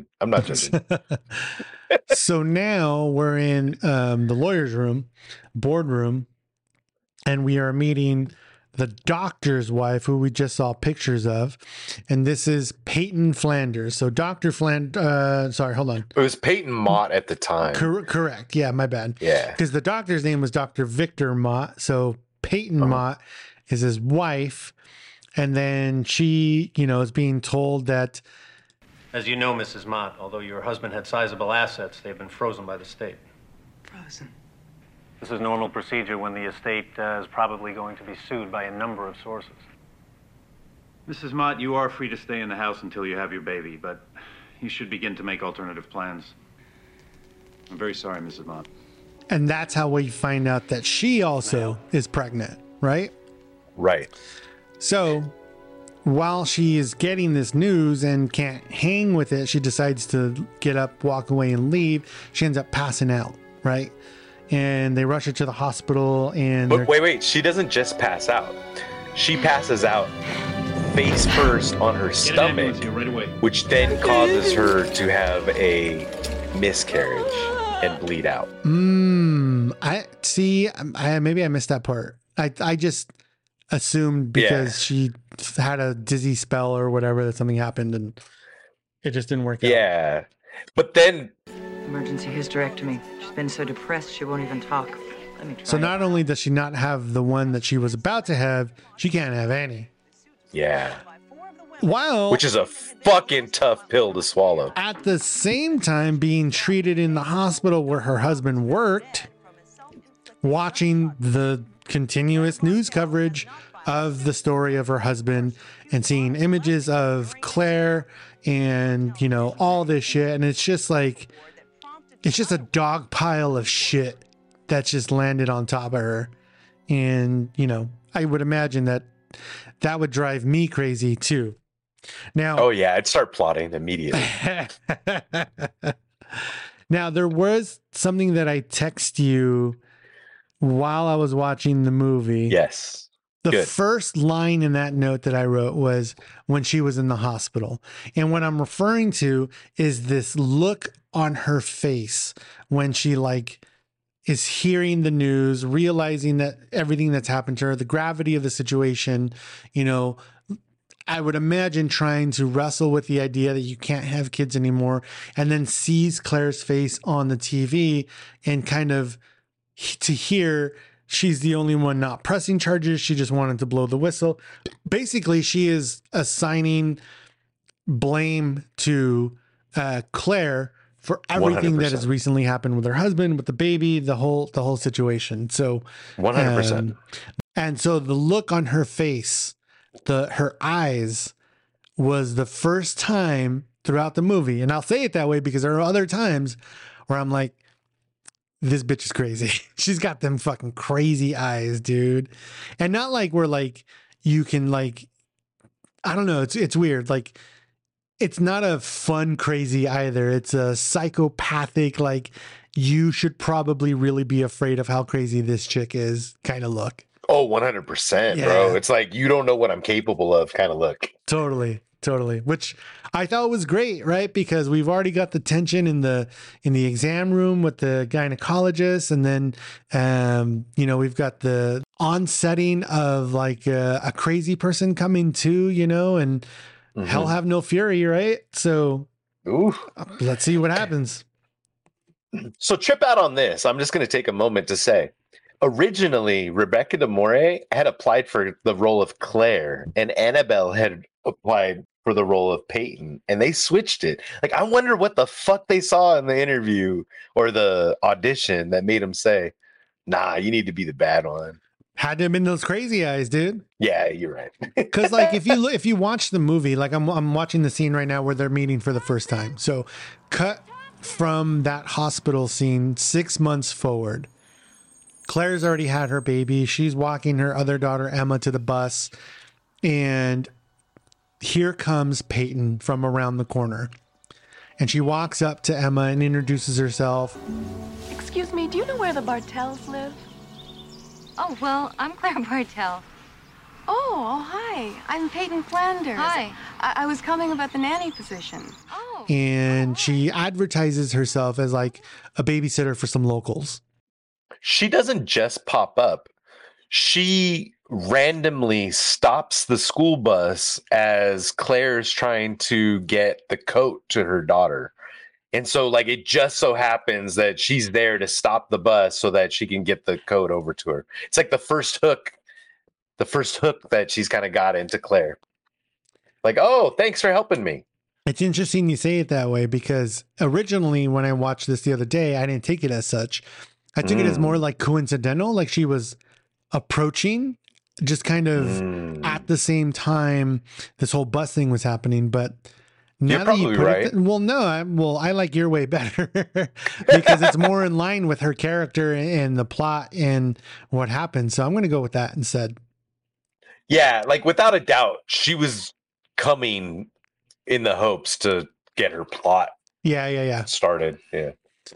So now we're in the lawyer's room, boardroom, and we are meeting the doctor's wife, who we just saw pictures of. And this is Peyton Flanders. So Dr. sorry, hold on. It was Peyton Mott at the time. Correct. Yeah, my bad. Yeah. Because the doctor's name was Dr. Victor Mott. So Peyton Mott is his wife. And then she, is being told that... As you know, Mrs. Mott, although your husband had sizable assets, they've been frozen by the state. Frozen? This is normal procedure when the estate is probably going to be sued by a number of sources. Mrs. Mott, you are free to stay in the house until you have your baby, but you should begin to make alternative plans. I'm very sorry, Mrs. Mott. And that's how we find out that she also is pregnant, right? Right. So while she is getting this news and can't hang with it, she decides to get up, walk away, and leave. She ends up passing out, right? And they rush her to the hospital. And but wait, she doesn't just pass out. She passes out face first on her stomach, right away. Which then causes her to have a miscarriage and bleed out. I see. Maybe I missed that part. I just assumed because she had a dizzy spell or whatever that something happened and it just didn't work out. Yeah, but then emergency hysterectomy. She's been so depressed she won't even talk. Let me try. So not only does she not have the one that she was about to have, she can't have any. Yeah. Wow. Which is a fucking tough pill to swallow. At the same time being treated in the hospital where her husband worked, watching the continuous news coverage of the story of her husband and seeing images of Claire and, all this shit. And it's just like, it's just a dog pile of shit that's just landed on top of her. And, I would imagine that would drive me crazy too. Now, oh yeah, I'd start plotting immediately. Now, there was something that I text you while I was watching the movie. Yes. The first line in that note that I wrote was when she was in the hospital. And what I'm referring to is this look on her face when she is hearing the news, realizing that everything that's happened to her, the gravity of the situation, I would imagine trying to wrestle with the idea that you can't have kids anymore, and then sees Claire's face on the TV and kind of to hear she's the only one not pressing charges. She just wanted to blow the whistle. Basically, she is assigning blame to Claire for everything 100%. That has recently happened with her husband, with the baby, the whole situation. So 100%. And so the look on her face, her eyes, was the first time throughout the movie. And I'll say it that way because there are other times where I'm like, this bitch is crazy. She's got them fucking crazy eyes, dude. And not like we're you can I don't know. It's weird. It's not a fun crazy either. It's a psychopathic, you should probably really be afraid of how crazy this chick is kind of look. Oh, 100%, bro. It's you don't know what I'm capable of kind of look. Totally. Which I thought was great, right? Because we've already got the tension in the exam room with the gynecologist. And then, we've got the onsetting of a crazy person coming to, and hell have no fury, right? So let's see what happens. So trip out on this. I'm just going to take a moment to say, originally, Rebecca De Mornay had applied for the role of Claire, and Annabelle had applied for the role of Peyton, and they switched it. I wonder what the fuck they saw in the interview or the audition that made them say, nah, you need to be the bad one. Had to have been those crazy eyes, dude. Yeah, you're right. Because like if you watch the movie, like I'm watching the scene right now where they're meeting for the first time. So cut from that hospital scene 6 months forward. Claire's already had her baby. She's walking her other daughter Emma to the bus, and here comes Peyton from around the corner. And she walks up to Emma and introduces herself. Excuse me, do you know where the Bartells live? Oh, well, I'm Claire Bartell. Oh, hi. I'm Peyton Flanders. Hi. I was calling about the nanny position. Oh. And she advertises herself as like a babysitter for some locals. She doesn't just pop up. She randomly stops the school bus as Claire's trying to get the coat to her daughter. And so like it just so happens that she's there to stop the bus so that she can get the coat over to her. It's like the first hook that she's kind of got into Claire. Like, oh, thanks for helping me. It's interesting you say it that way because originally when I watched this the other day, I didn't take it as such. I took it as more like coincidental, like she was approaching just kind of at the same time this whole bus thing was happening. But now you're probably right. I like your way better because it's more in line with her character and the plot and what happened. So I'm going to go with that instead. Yeah, like without a doubt, she was coming in the hopes to get her plot started. Yeah.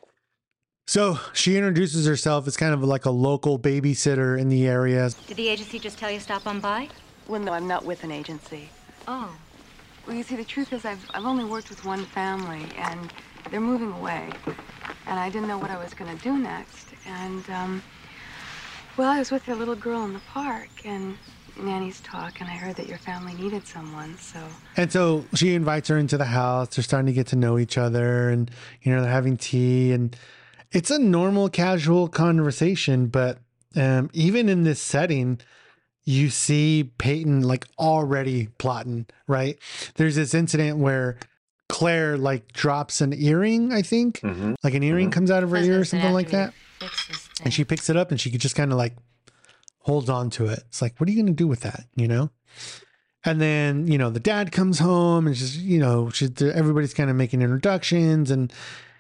So she introduces herself as kind of like a local babysitter in the area. Did the agency just tell you to stop on by? Well, no, I'm not with an agency. Oh. Well, you see, the truth is I've only worked with one family, and they're moving away. And I didn't know what I was going to do next. And, well, I was with their little girl in the park, and nannies talk, and I heard that your family needed someone, so... And so she invites her into the house. They're starting to get to know each other, and, you know, they're having tea, and it's a normal, casual conversation, but even in this setting, you see Peyton like already plotting, right? There's this incident where Claire like drops an earring, I think. Like an earring comes out of her ear or something like that. And she picks it up and she just kind of like holds on to it. It's like, what are you going to do with that? You know? And then, you know, the dad comes home and just, you know, everybody's kind of making introductions. And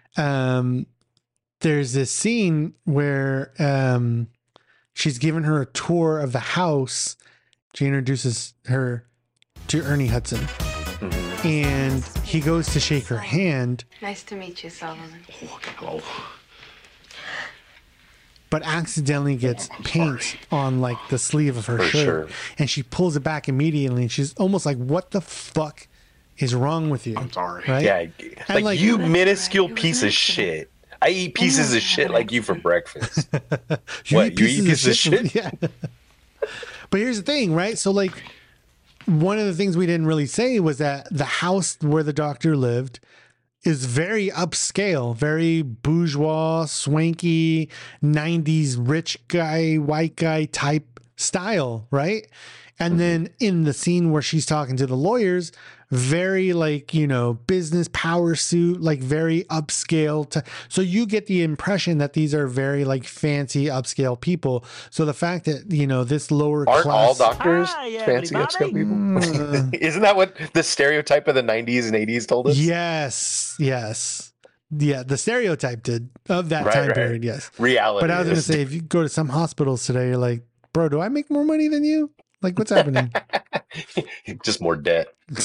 there's this scene where she's given her a tour of the house. She introduces her to Ernie Hudson. And he goes to shake her hand. Nice to meet you, Solomon. Hello. But accidentally gets paint on like the sleeve of her shirt. And she pulls it back immediately. And she's almost like, what the fuck is wrong with you? I'm sorry. Right? Yeah. Like you minuscule piece of shit. I eat pieces of shit like you for breakfast. You eat pieces of shit? Yeah. But here's the thing, right? So like one of the things we didn't really say was that the house where the doctor lived is very upscale, very bourgeois, swanky, 90s rich guy, white guy type style, right? And then in the scene where she's talking to the lawyers, very like, you know, business power suit, like very upscale. So you get the impression that these are very like fancy upscale people. So the fact that, you know, this lower Aren't class... all doctors fancy upscale people? Isn't that what the stereotype of the 90s and 80s told us? Yes. Yeah, the stereotype did of that time period, yes. Reality. But I was going to say, if you go to some hospitals today, you're like, bro, do I make more money than you? Like, what's happening? Just more debt.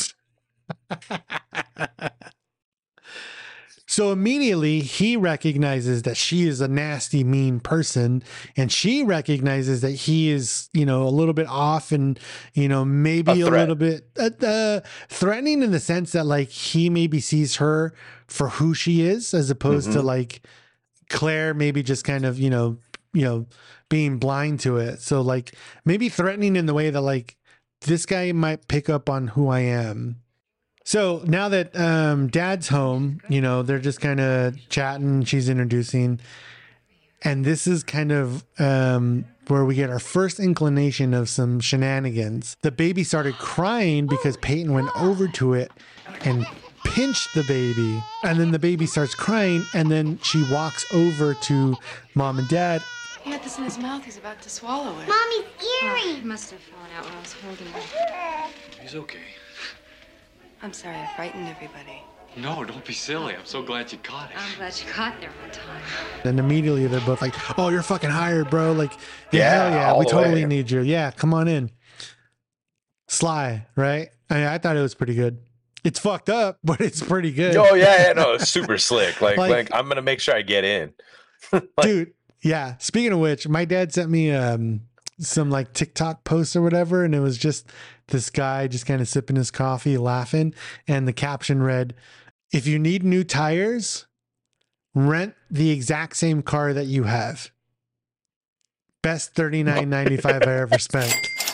So immediately he recognizes that she is a nasty, mean person, and she recognizes that he is, you know, a little bit off and, you know, maybe a little bit threatening in the sense that like he maybe sees her for who she is as opposed to like Claire maybe just kind of, you know, being blind to it. So like maybe threatening in the way that like this guy might pick up on who I am. So now that dad's home, you know, they're just kind of chatting. She's introducing. And this is kind of where we get our first inclination of some shenanigans. The baby started crying because Peyton went over to it and pinched the baby. And then the baby starts crying. And then she walks over to mom and dad He had this in his mouth. He's about to swallow it. Mommy's earring. He must have fallen out while I was holding him. He's okay. I'm sorry I frightened everybody. No, don't be silly. I'm so glad you caught it. I'm glad you got there on time. And immediately they're both like, "Oh, you're fucking hired, bro. Like, hell yeah, all we the totally way. need you. Yeah, come on in." Sly, right? I thought it was pretty good. It's fucked up, but it's pretty good. Oh yeah, no, it's super slick. Like I'm gonna make sure I get in. Dude, yeah. Speaking of which, my dad sent me some like TikTok posts or whatever, and it was just this guy just kind of sipping his coffee, laughing, and the caption read, "If you need new tires, rent the exact same car that you have. Best $39.95 I ever spent."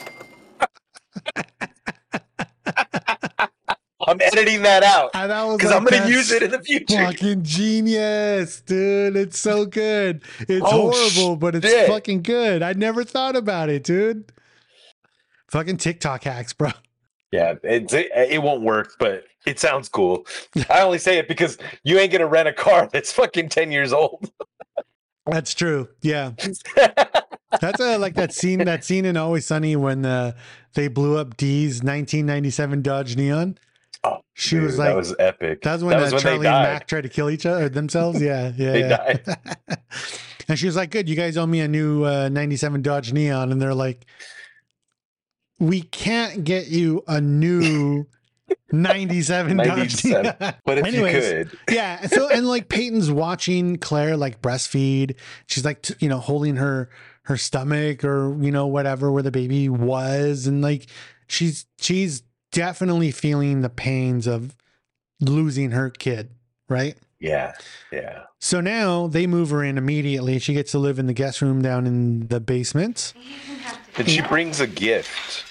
I'm editing that out because I'm going to use it in the future. Fucking genius, dude. It's so good. It's horrible, but it's fucking good. I never thought about it, dude. Fucking TikTok hacks, bro. Yeah, it won't work, but it sounds cool. I only say it because you ain't going to rent a car that's fucking 10 years old. That's true. Yeah. That's like that scene in Always Sunny when they blew up Dee's 1997 Dodge Neon. Oh, she dude, was like, that was epic. That was when Charlie and Mac tried to kill each other themselves. Yeah. They died. And she was like, "Good, you guys owe me a new 97 Dodge Neon." And they're like, "We can't get you a new 97 Dodge Neon." But if you could. Yeah. So, and like Peyton's watching Claire like breastfeed. She's like, holding her stomach or, whatever, where the baby was. And like, she's definitely feeling the pains of losing her kid. Right. Yeah. Yeah. So now they move her in immediately. She gets to live in the guest room down in the basement. And she brings a gift.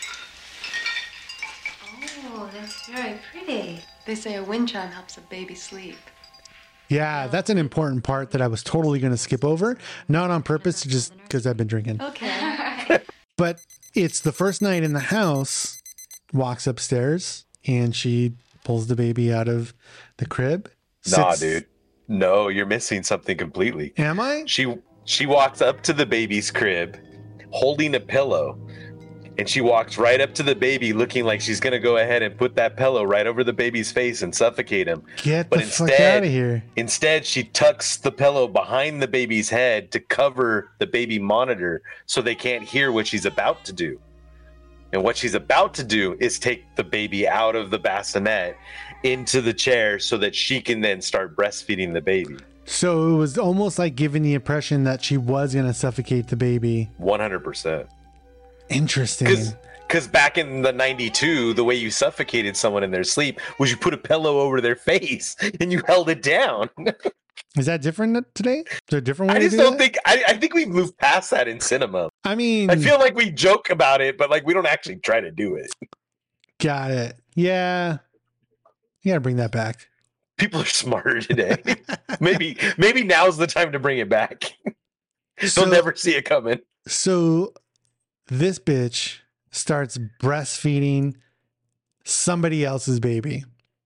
Oh, that's very pretty. They say a wind chime helps a baby sleep. Yeah, that's an important part that I was totally going to skip over. Not on purpose, just because I've been drinking. Okay. But it's the first night in the house, walks upstairs, and she pulls the baby out of the crib. Nah, dude. No, you're missing something completely. Am I? She walks up to the baby's crib holding a pillow. And she walks right up to the baby looking like she's going to go ahead and put that pillow right over the baby's face and suffocate him. Get the fuck out of here. Instead, she tucks the pillow behind the baby's head to cover the baby monitor so they can't hear what she's about to do. And what she's about to do is take the baby out of the bassinet into the chair so that she can then start breastfeeding the baby. So it was almost like giving the impression that she was going to suffocate the baby. 100%. Interesting. Because back in the 92, the way you suffocated someone in their sleep was you put a pillow over their face and you held it down. Is that different today? Is there a different way I just to do don't that? think, I think we've moved past that in cinema. I mean, I feel like we joke about it, but like we don't actually try to do it. Got it. Yeah. You got to bring that back. People are smarter today. maybe now's the time to bring it back. They'll never see it coming. So this bitch starts breastfeeding somebody else's baby.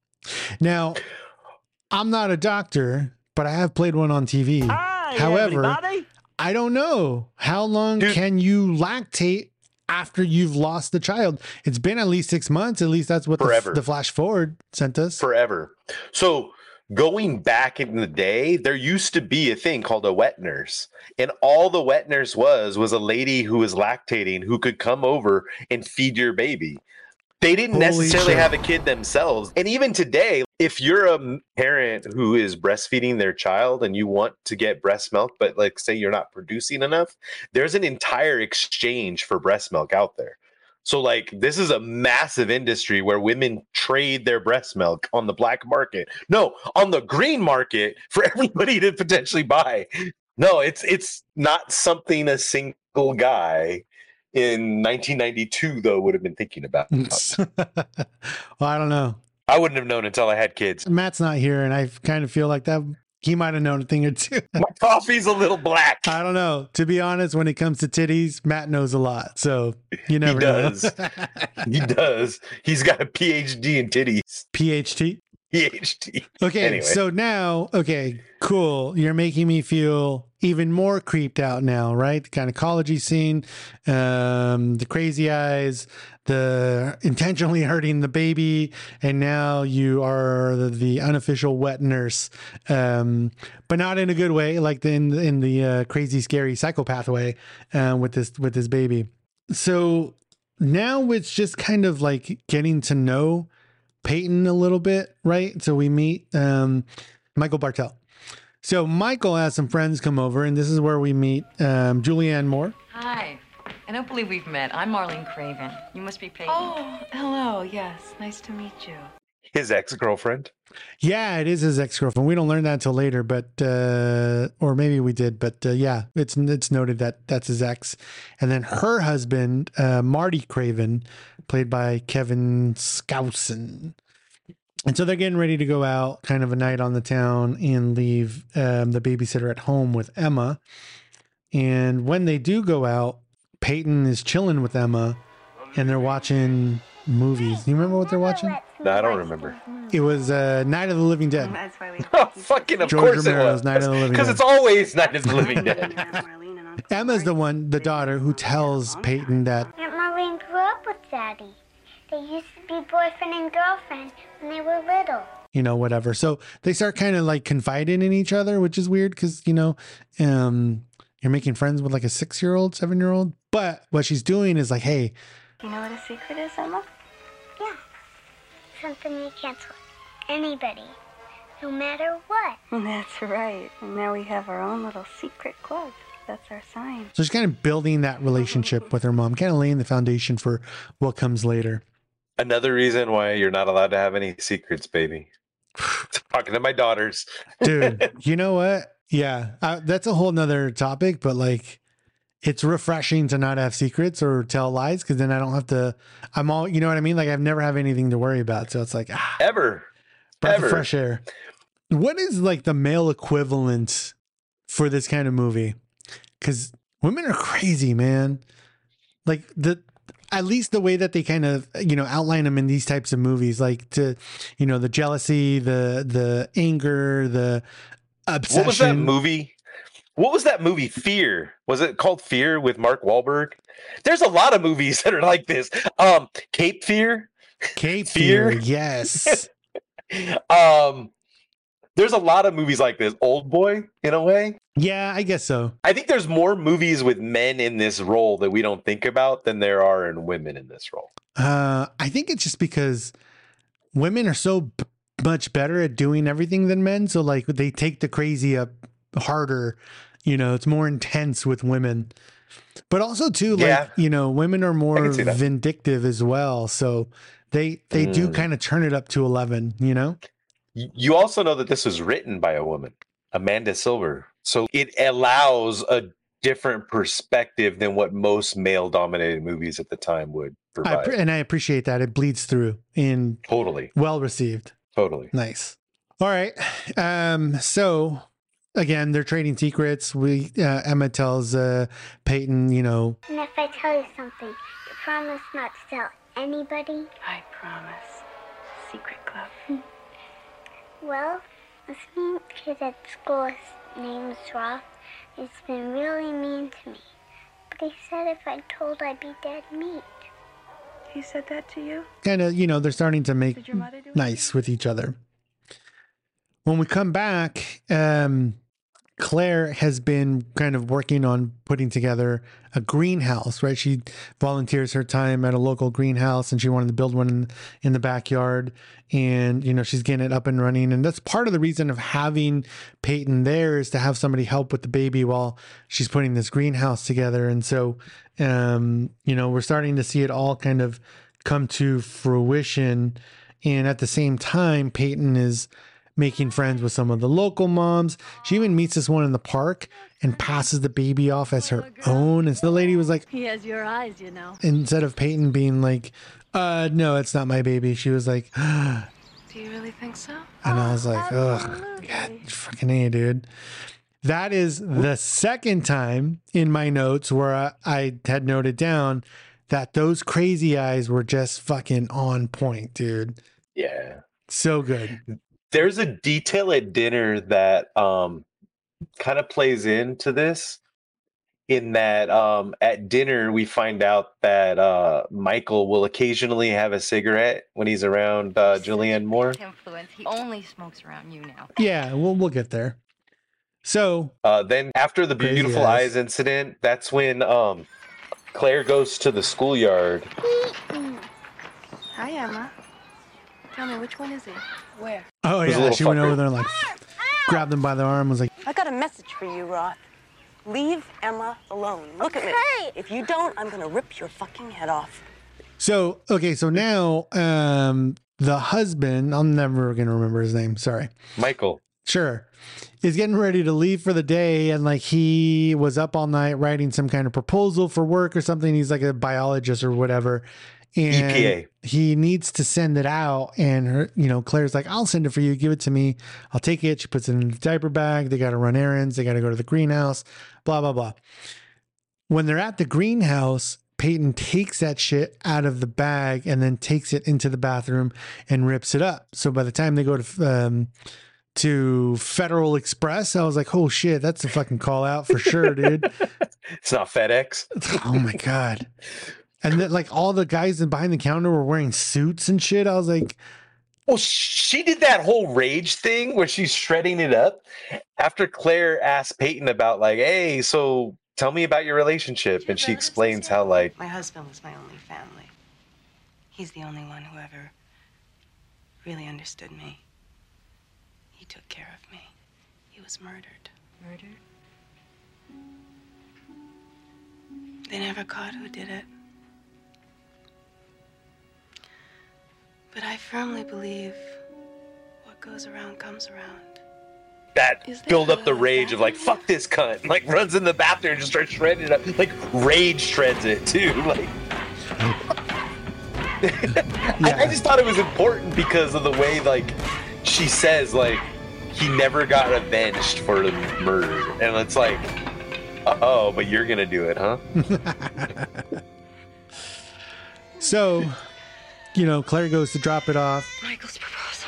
Now, I'm not a doctor, but I have played one on TV. Hi, however, everybody. I don't know how long can you lactate after you've lost the child. It's been at least 6 months. At least that's what the flash forward sent us. Forever. So going back in the day, there used to be a thing called a wet nurse. And all the wet nurse was a lady who was lactating who could come over and feed your baby. They didn't necessarily have a kid themselves. And even today, if you're a parent who is breastfeeding their child and you want to get breast milk, but like say you're not producing enough, there's an entire exchange for breast milk out there. So like this is a massive industry where women trade their breast milk on the black market. No, on the green market for everybody to potentially buy. No, it's not something a single guy in 1992 though would have been thinking about. Well, I don't know. I wouldn't have known until I had kids. Matt's not here, and I kind of feel like that he might have known a thing or two. My coffee's a little black. I don't know. To be honest, when it comes to titties, Matt knows a lot. So you never know. He does. He's got a PhD in titties. PhD? PhD. Okay, Anyway. so now, okay, cool. You're making me feel even more creeped out now, right? The gynecology scene, the crazy eyes, the intentionally hurting the baby, and now you are the unofficial wet nurse, but not in a good way, like in the crazy, scary psychopath way with this baby. So now it's just kind of like getting to know Peyton a little bit, right? So we meet Michael Bartel. So Michael has some friends come over, and this is where we meet Julianne Moore. Hi. I don't believe we've met. I'm Marlene Craven. You must be Peyton. Oh, hello. Yes, nice to meet you. His ex-girlfriend. Yeah, it is his ex-girlfriend. We don't learn that until later, but or maybe we did, but yeah, it's noted that that's his ex. And then her husband, Marty Craven, played by Kevin Skousen. And so they're getting ready to go out, kind of a night on the town, and leave the babysitter at home with Emma. And when they do go out, Peyton is chilling with Emma, and they're watching movies. You remember what they're watching? No, I don't remember. It was Night of the Living Dead. That's why we Fucking of George course it Romero's was. Night of the Living Because Dead. it's always Night of the Living Dead. Emma's the daughter who tells Peyton that Aunt Maureen grew up with Daddy. They used to be boyfriend and girlfriend when they were little. whatever. So they start kind of like confiding in each other, which is weird because, you're making friends with like a 6-year-old, 7-year-old. But what she's doing is like, hey. You know what a secret is, Emma? Yeah. Something you can't tell anybody, no matter what. That's right. And now we have our own little secret club. That's our sign. So she's kind of building that relationship with her mom, kind of laying the foundation for what comes later. Another reason why you're not allowed to have any secrets, baby. Talking to my daughters. Dude, you know what? Yeah, that's a whole nother topic, but like, it's refreshing to not have secrets or tell lies because then I don't have to, you know what I mean? Like, I've never have anything to worry about. So it's like, ever. Breath of fresh air. What is like the male equivalent for this kind of movie? Because women are crazy, man. Like at least the way that they kind of, outline them in these types of movies, like the jealousy, the anger, the obsession. What was that movie? Fear. Was it called Fear with Mark Wahlberg? There's a lot of movies that are like this. Cape Fear. Cape Fear. Yes. There's a lot of movies like this. Old Boy, in a way. Yeah, I guess so. I think there's more movies with men in this role that we don't think about than there are in women in this role. I think it's just because women are so much better at doing everything than men. So like they take the crazy up harder, it's more intense with women, but also too, like, women are more vindictive as well. So they do kind of turn it up to 11, You also know that this was written by a woman, Amanda Silver. So it allows a different perspective than what most male-dominated movies at the time would provide. And I appreciate that. It bleeds through in totally well received. Totally. Nice. All right. So again, they're trading secrets. Emma tells Peyton, And if I tell you something, you promise not to tell anybody? I promise. Secret club. Well, this mean kid at school, his name's Roth. He's been really mean to me. But he said if I told, I'd be dead meat. He said that to you? Kind of, they're starting to make nice with each other. When we come back, Claire has been kind of working on putting together a greenhouse, right? She volunteers her time at a local greenhouse and she wanted to build one in the backyard, and, she's getting it up and running. And that's part of the reason of having Peyton there, is to have somebody help with the baby while she's putting this greenhouse together. And so, we're starting to see it all kind of come to fruition. And at the same time, Peyton is making friends with some of the local moms. She even meets this one in the park and passes the baby off as her own. And so the lady was like, he has your eyes, instead of Peyton being like, no, it's not my baby, she was like, do you really think so? And I was like, ugh, yeah, fucking A, dude. That is the second time in my notes where I had noted down that those crazy eyes were just fucking on point, dude. Yeah. So good. There's a detail at dinner that kind of plays into this, in that at dinner we find out that Michael will occasionally have a cigarette when he's around Julianne Moore. Influence. He only smokes around you now. Yeah, we'll get there. So then after the Beautiful Eyes incident, that's when Claire goes to the schoolyard. Hi, Emma. Tell me, which one is he? Where? Oh yeah, she went over there and like grabbed him by the arm, was like, I got a message for you, Roth. Leave Emma alone. Look at me. If you don't, I'm gonna rip your fucking head off. So now the husband, I'm never gonna remember his name, sorry. Michael. Sure. Is getting ready to leave for the day, and like he was up all night writing some kind of proposal for work or something. He's like a biologist or whatever. And EPA. He needs to send it out, and her, Claire's like, I'll send it for you. Give it to me. I'll take it. She puts it in the diaper bag. They got to run errands. They got to go to the greenhouse, blah, blah, blah. When they're at the greenhouse, Peyton takes that shit out of the bag and then takes it into the bathroom and rips it up. So by the time they go to Federal Express, I was like, oh shit, that's a fucking call out for sure, dude. It's not FedEx. Oh my God. And then, like, all the guys behind the counter were wearing suits and shit. I was like, well, she did that whole rage thing where she's shredding it up after Claire asked Peyton about, like, hey, so tell me about your relationship. And she explains how, like, my husband was my only family. He's the only one who ever really understood me. He took care of me. He was murdered. Murdered? They never caught who did it. But I firmly believe what goes around comes around. That build up the rage of like, fuck this cunt. Like runs in the bathroom and just starts shredding it up. Like rage shreds it too. Like I just thought it was important because of the way like she says like he never got avenged for the murder. And it's like, oh, but you're gonna do it, huh? So Claire goes to drop it off. Michael's proposal.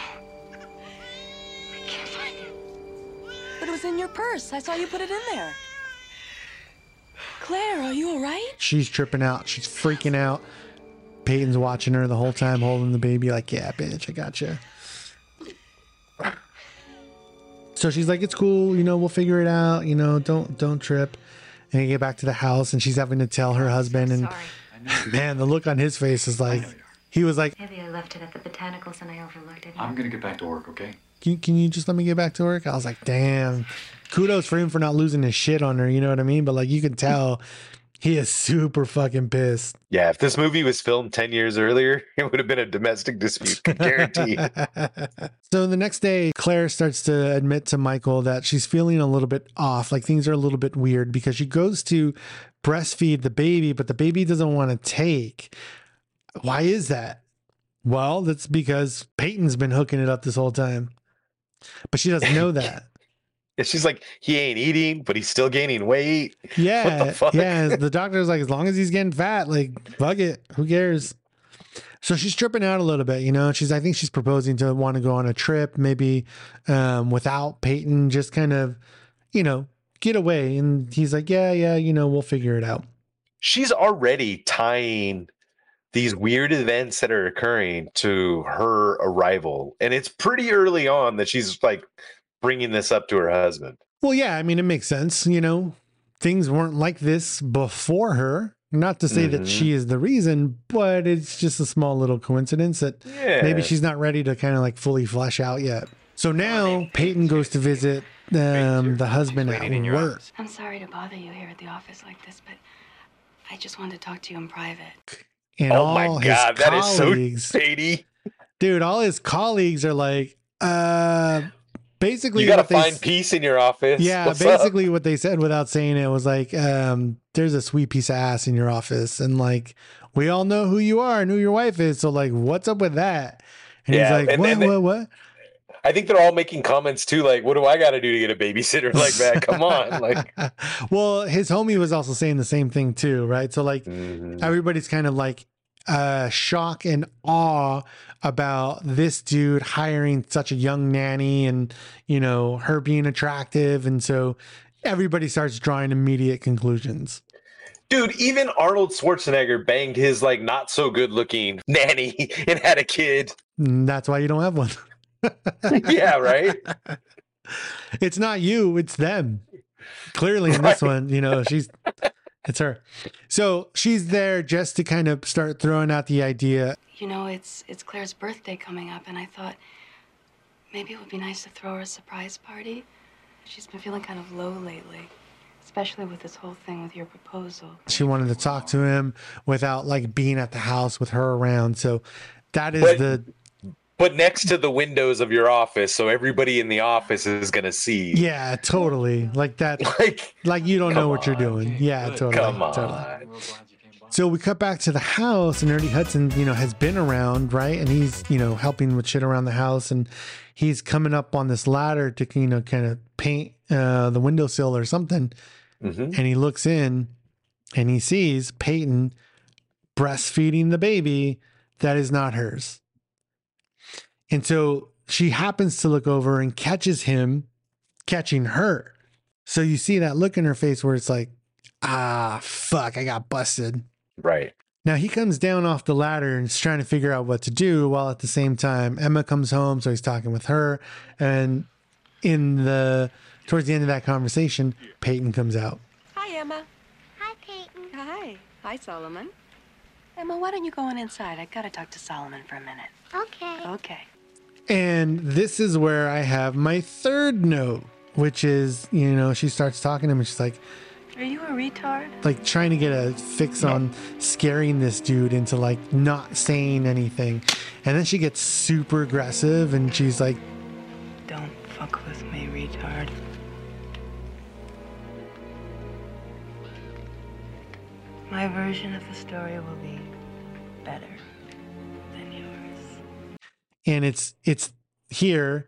I can't find it. But it was in your purse. I saw you put it in there. Claire, are you all right? She's tripping out. She's freaking out. Peyton's watching her the whole time, holding the baby like, yeah, bitch, I got you. So she's like, it's cool. We'll figure it out. Don't trip. And they get back to the house, and she's having to tell her husband. And man, the look on his face is like, he was like, maybe I left it at the botanicals and I overlooked it. I'm gonna get back to work, okay? Can you just let me get back to work? I was like, damn, kudos for him for not losing his shit on her. You know what I mean? But like, you can tell he is super fucking pissed. Yeah, if this movie was filmed 10 years earlier, it would have been a domestic dispute, guarantee. So the next day, Claire starts to admit to Michael that she's feeling a little bit off, like things are a little bit weird, because she goes to breastfeed the baby, but the baby doesn't want to take. Why is that? Well, that's because Peyton's been hooking it up this whole time, but she doesn't know that. And she's like, he ain't eating, but he's still gaining weight. Yeah. What the fuck? Yeah. The doctor's like, as long as he's getting fat, like, fuck it. Who cares? So she's tripping out a little bit, I think she's proposing to want to go on a trip, maybe without Peyton, just kind of, get away. And he's like, yeah, we'll figure it out. She's already tying these weird events that are occurring to her arrival. And it's pretty early on that she's like bringing this up to her husband. Well, yeah, I mean, it makes sense. Things weren't like this before her. Not to say that she is the reason, but it's just a small little coincidence that maybe she's not ready to kind of like fully flesh out yet. So now Peyton goes to visit the husband at work. I'm sorry to bother you here at the office like this, but I just wanted to talk to you in private. And all my God, that is so shady. Dude, all his colleagues are like, basically, you gotta find peace in your office. Yeah, What's basically up? what they said without saying it was like, there's a sweet piece of ass in your office, and like we all know who you are and who your wife is. So like, what's up with that? And he's like, what? I think they're all making comments too, like, what do I got to do to get a babysitter like that? Come on, like. Well, his homie was also saying the same thing too, right? So like, everybody's kind of like shock and awe about this dude hiring such a young nanny and, you know, her being attractive. And so everybody starts drawing immediate conclusions. Dude, even Arnold Schwarzenegger banged his like not so good looking nanny and had a kid. That's why you don't have one. Yeah, right? It's not you, it's them. Clearly in this one, you know, it's her. So she's there just to kind of start throwing out the idea. You know, it's Claire's birthday coming up, and I thought maybe it would be nice to throw her a surprise party. She's been feeling kind of low lately, especially with this whole thing with your proposal. She wanted to talk to him without like being at the house with her around. So that is But next to the windows of your office, so everybody in the office is gonna see. Yeah, totally. Like that. Like you don't know what you're doing. Yeah, totally. Come on. Totally. So we cut back to the house, and Ernie Hudson, you know, has been around, right? And he's, you know, helping with shit around the house, and he's coming up on this ladder to, you know, kind of paint the windowsill or something. Mm-hmm. And he looks in, and he sees Peyton breastfeeding the baby that is not hers. And so she happens to look over and catches him catching her. So you see that look in her face where it's like, ah, fuck, I got busted. Right. Now he comes down off the ladder and is trying to figure out what to do, while at the same time Emma comes home, so he's talking with her. And towards the end of that conversation, Peyton comes out. Hi, Emma. Hi, Peyton. Hi. Hi, Solomon. Emma, why don't you go on inside? I gotta talk to Solomon for a minute. Okay. Okay. And this is where I have my third note, which is, you know, she starts talking to him and she's like, Are you a retard? like trying to get a fix on scaring this dude into like not saying anything. And then she gets super aggressive and she's like, Don't fuck with me, retard. My version of the story will be better than yours. and it's here,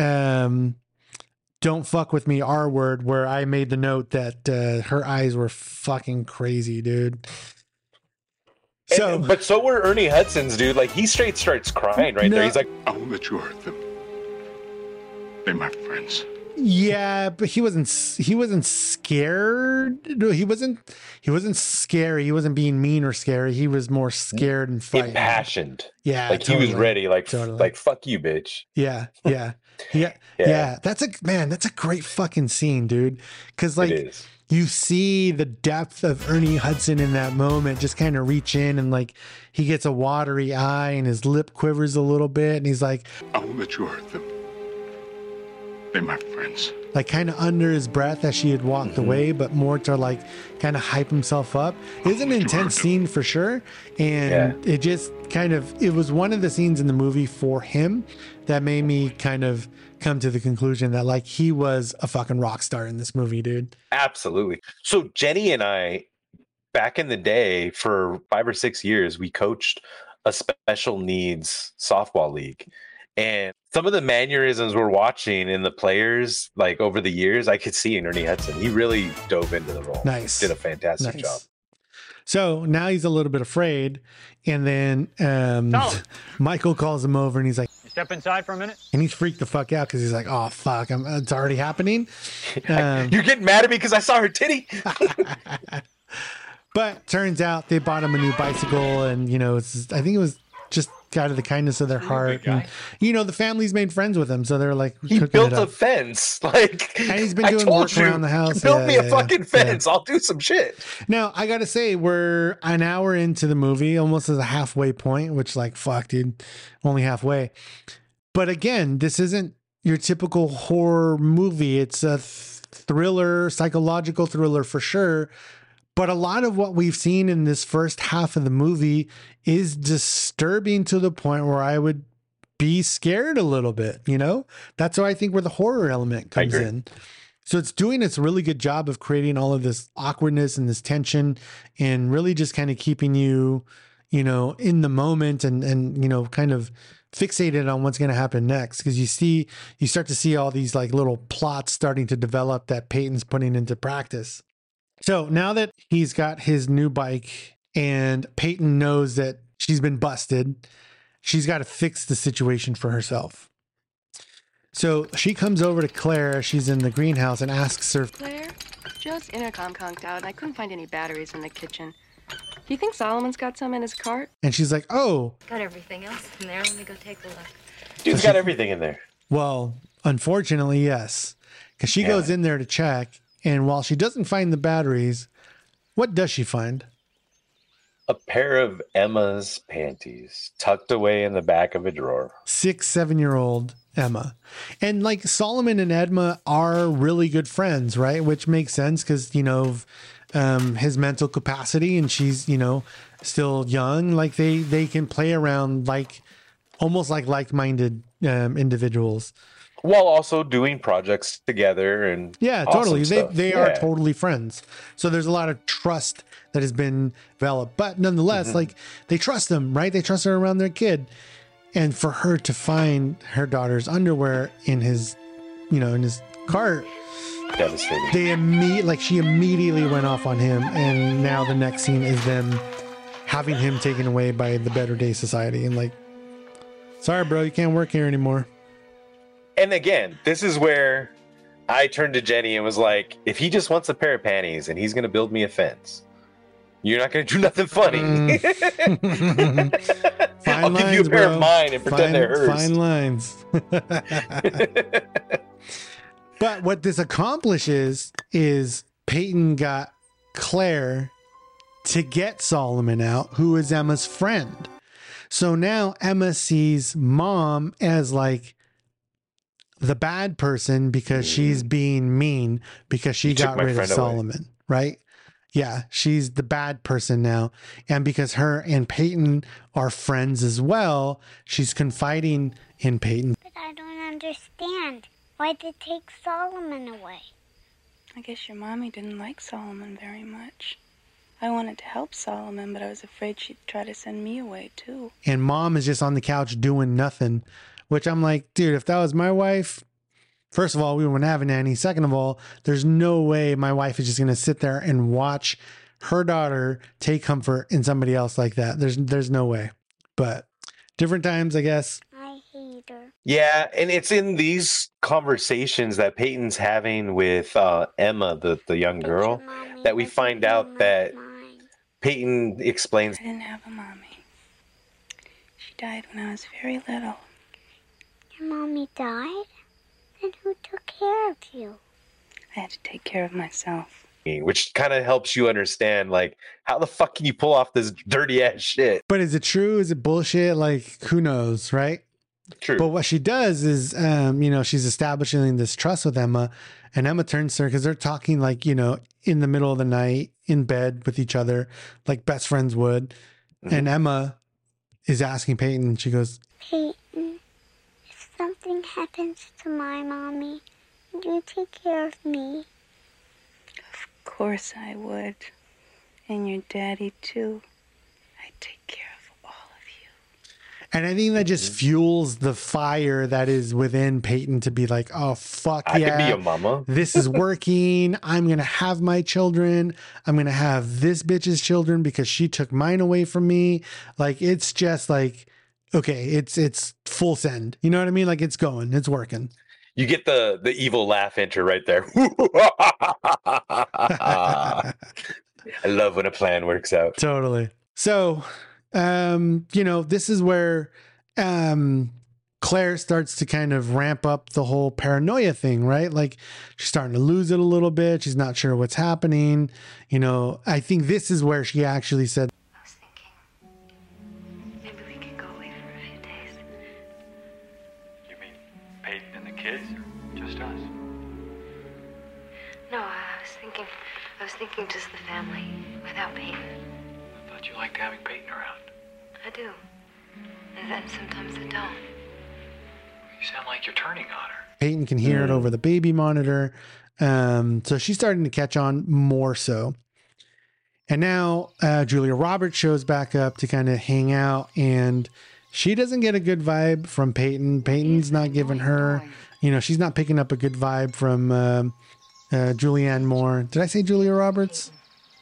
don't fuck with me, R word, where I made the note that her eyes were fucking crazy, dude. So, but so were Ernie Hudson's, dude. Like, he straight starts crying right there. He's like, I won't let you hurt them. They're my friends. yeah, but he wasn't scared. No, he wasn't scary. He wasn't being mean or scary. He was more scared and frightened. impassioned. Yeah, like totally. he was ready. Like, like fuck you, bitch. Yeah. That's a great fucking scene, dude. Because like you see the depth of Ernie Hudson in that moment, just kind of reach in and like he gets a watery eye and his lip quivers a little bit, and he's like, I won't let you hurt them. They're my friends. Like kind of under his breath as she had walked away, but more to like kind of hype himself up. It was an intense scene for sure. And it just it was one of the scenes in the movie for him that made me kind of come to the conclusion that like he was a fucking rock star in this movie, dude. Absolutely. So Jenny and I, back in the day, for 5 or 6 years, we coached a special needs softball league. And some of the mannerisms we're watching in the players, like over the years, I could see in Ernie Hudson. He really dove into the role. Nice. Did a fantastic job. So now he's a little bit afraid. And then Michael calls him over and he's like, Step inside for a minute. And he's freaked the fuck out because he's like, oh, fuck, it's already happening. You're getting mad at me because I saw her titty. But turns out they bought him a new bicycle. And, you know, I think it was just out of the kindness of their heart. And, you know, the family's made friends with him. So they're like, he built a fence. Like, and he's been doing work around the house. Build me a fucking fence. I'll do some shit. Now, I got to say, we're an hour into the movie, almost as a halfway point, which, like, fuck, dude, only halfway. But again, this isn't your typical horror movie. It's a thriller, psychological thriller for sure. But a lot of what we've seen in this first half of the movie is disturbing to the point where I would be scared a little bit, you know? That's why I think where the horror element comes in. So it's doing its really good job of creating all of this awkwardness and this tension and really just kind of keeping you, you know, in the moment and you know, kind of fixated on what's going to happen next. Because you start to see all these like little plots starting to develop that Peyton's putting into practice. So now that he's got his new bike and Peyton knows that she's been busted. She's got to fix the situation for herself. So she comes over to Claire. She's in the greenhouse and asks her, Claire, Joe's intercom conked out, and I couldn't find any batteries in the kitchen. Do you think Solomon's got some in his cart? and she's like, oh, Got everything else in there. Let me go take a look. Dude's got everything in there. well, unfortunately, yes. Because she goes in there to check. And while she doesn't find the batteries, what does she find? A pair of Emma's panties tucked away in the back of a drawer. 6-7-year-old Emma. And like Solomon and Emma are really good friends, right? Which makes sense because, you know, his mental capacity, and she's, you know, still young. Like they can play around like almost like like-minded individuals. While also doing projects together and yeah, awesome totally. stuff. They are totally friends. So there's a lot of trust that has been developed. But nonetheless, like they trust them, right? They trust her around their kid. And for her to find her daughter's underwear in his, you know, in his cart, devastating. She immediately went off on him. And now the next scene is them having him taken away by the Better Day Society. And like, sorry, bro, you can't work here anymore. And again, this is where I turned to Jenny and was like, if he just wants a pair of panties and he's going to build me a fence, you're not going to do nothing funny. I'll give you a pair of mine and pretend they're hers. Fine lines. But what this accomplishes is Peyton got Claire to get Solomon out, who is Emma's friend. So now Emma sees mom as like the bad person because she's being mean because she got rid of Solomon, right? Yeah, she's the bad person now. And because her and Peyton are friends as well, she's confiding in Peyton. But I don't understand. Why'd they take Solomon away? I guess your mommy didn't like Solomon very much. I wanted to help Solomon, but I was afraid she'd try to send me away too. And mom is just on the couch doing nothing, which I'm like, dude, if that was my wife, first of all, we wouldn't have a nanny. Second of all, there's no way my wife is just going to sit there and watch her daughter take comfort in somebody else like that. There's no way. But different times, I guess. I hate her. Yeah, and it's in these conversations that Peyton's having with Emma, the young girl, that we find out that Peyton explains. I didn't have a mommy. She died when I was very little. Your mommy died? Then who took care of you? I had to take care of myself. Which kind of helps you understand, like, how the fuck can you pull off this dirty ass shit? But is it true? Is it bullshit? Like, who knows, right? True. But what she does is, you know, she's establishing this trust with Emma, and Emma turns to her because they're talking like, you know, in the middle of the night in bed with each other, like best friends would. Mm-hmm. And Emma is asking Peyton, she goes, Peyton, if something happens to my mommy, would you take care of me? Of course I would. And your daddy too. I'd take care of all of you. And I think that just fuels the fire that is within Peyton to be like, oh, fuck I yeah. can be a mama. This is working. I'm going to have my children. I'm going to have this bitch's children because she took mine away from me. Like, it's just like, okay, it's full send. You know what I mean? Like, it's going, it's working. You get the evil laugh enter right there. I love when a plan works out. Totally. So, you know, this is where Claire starts to kind of ramp up the whole paranoia thing, right? Like, she's starting to lose it a little bit. She's not sure what's happening. You know, I think this is where she actually said, I was thinking, maybe we could go away for a few days. You mean Peyton and the kids, or just us? No, I was thinking just the family, without Peyton. I thought you liked having Peyton around. I do. And then sometimes I don't. You sound like you're turning on her. Peyton can hear it over the baby monitor. So she's starting to catch on more so. And now Julia Roberts shows back up to kind of hang out, and she doesn't get a good vibe from Peyton. Peyton's not giving her, you know, she's not picking up a good vibe from Julianne Moore. Did I say Julia Roberts?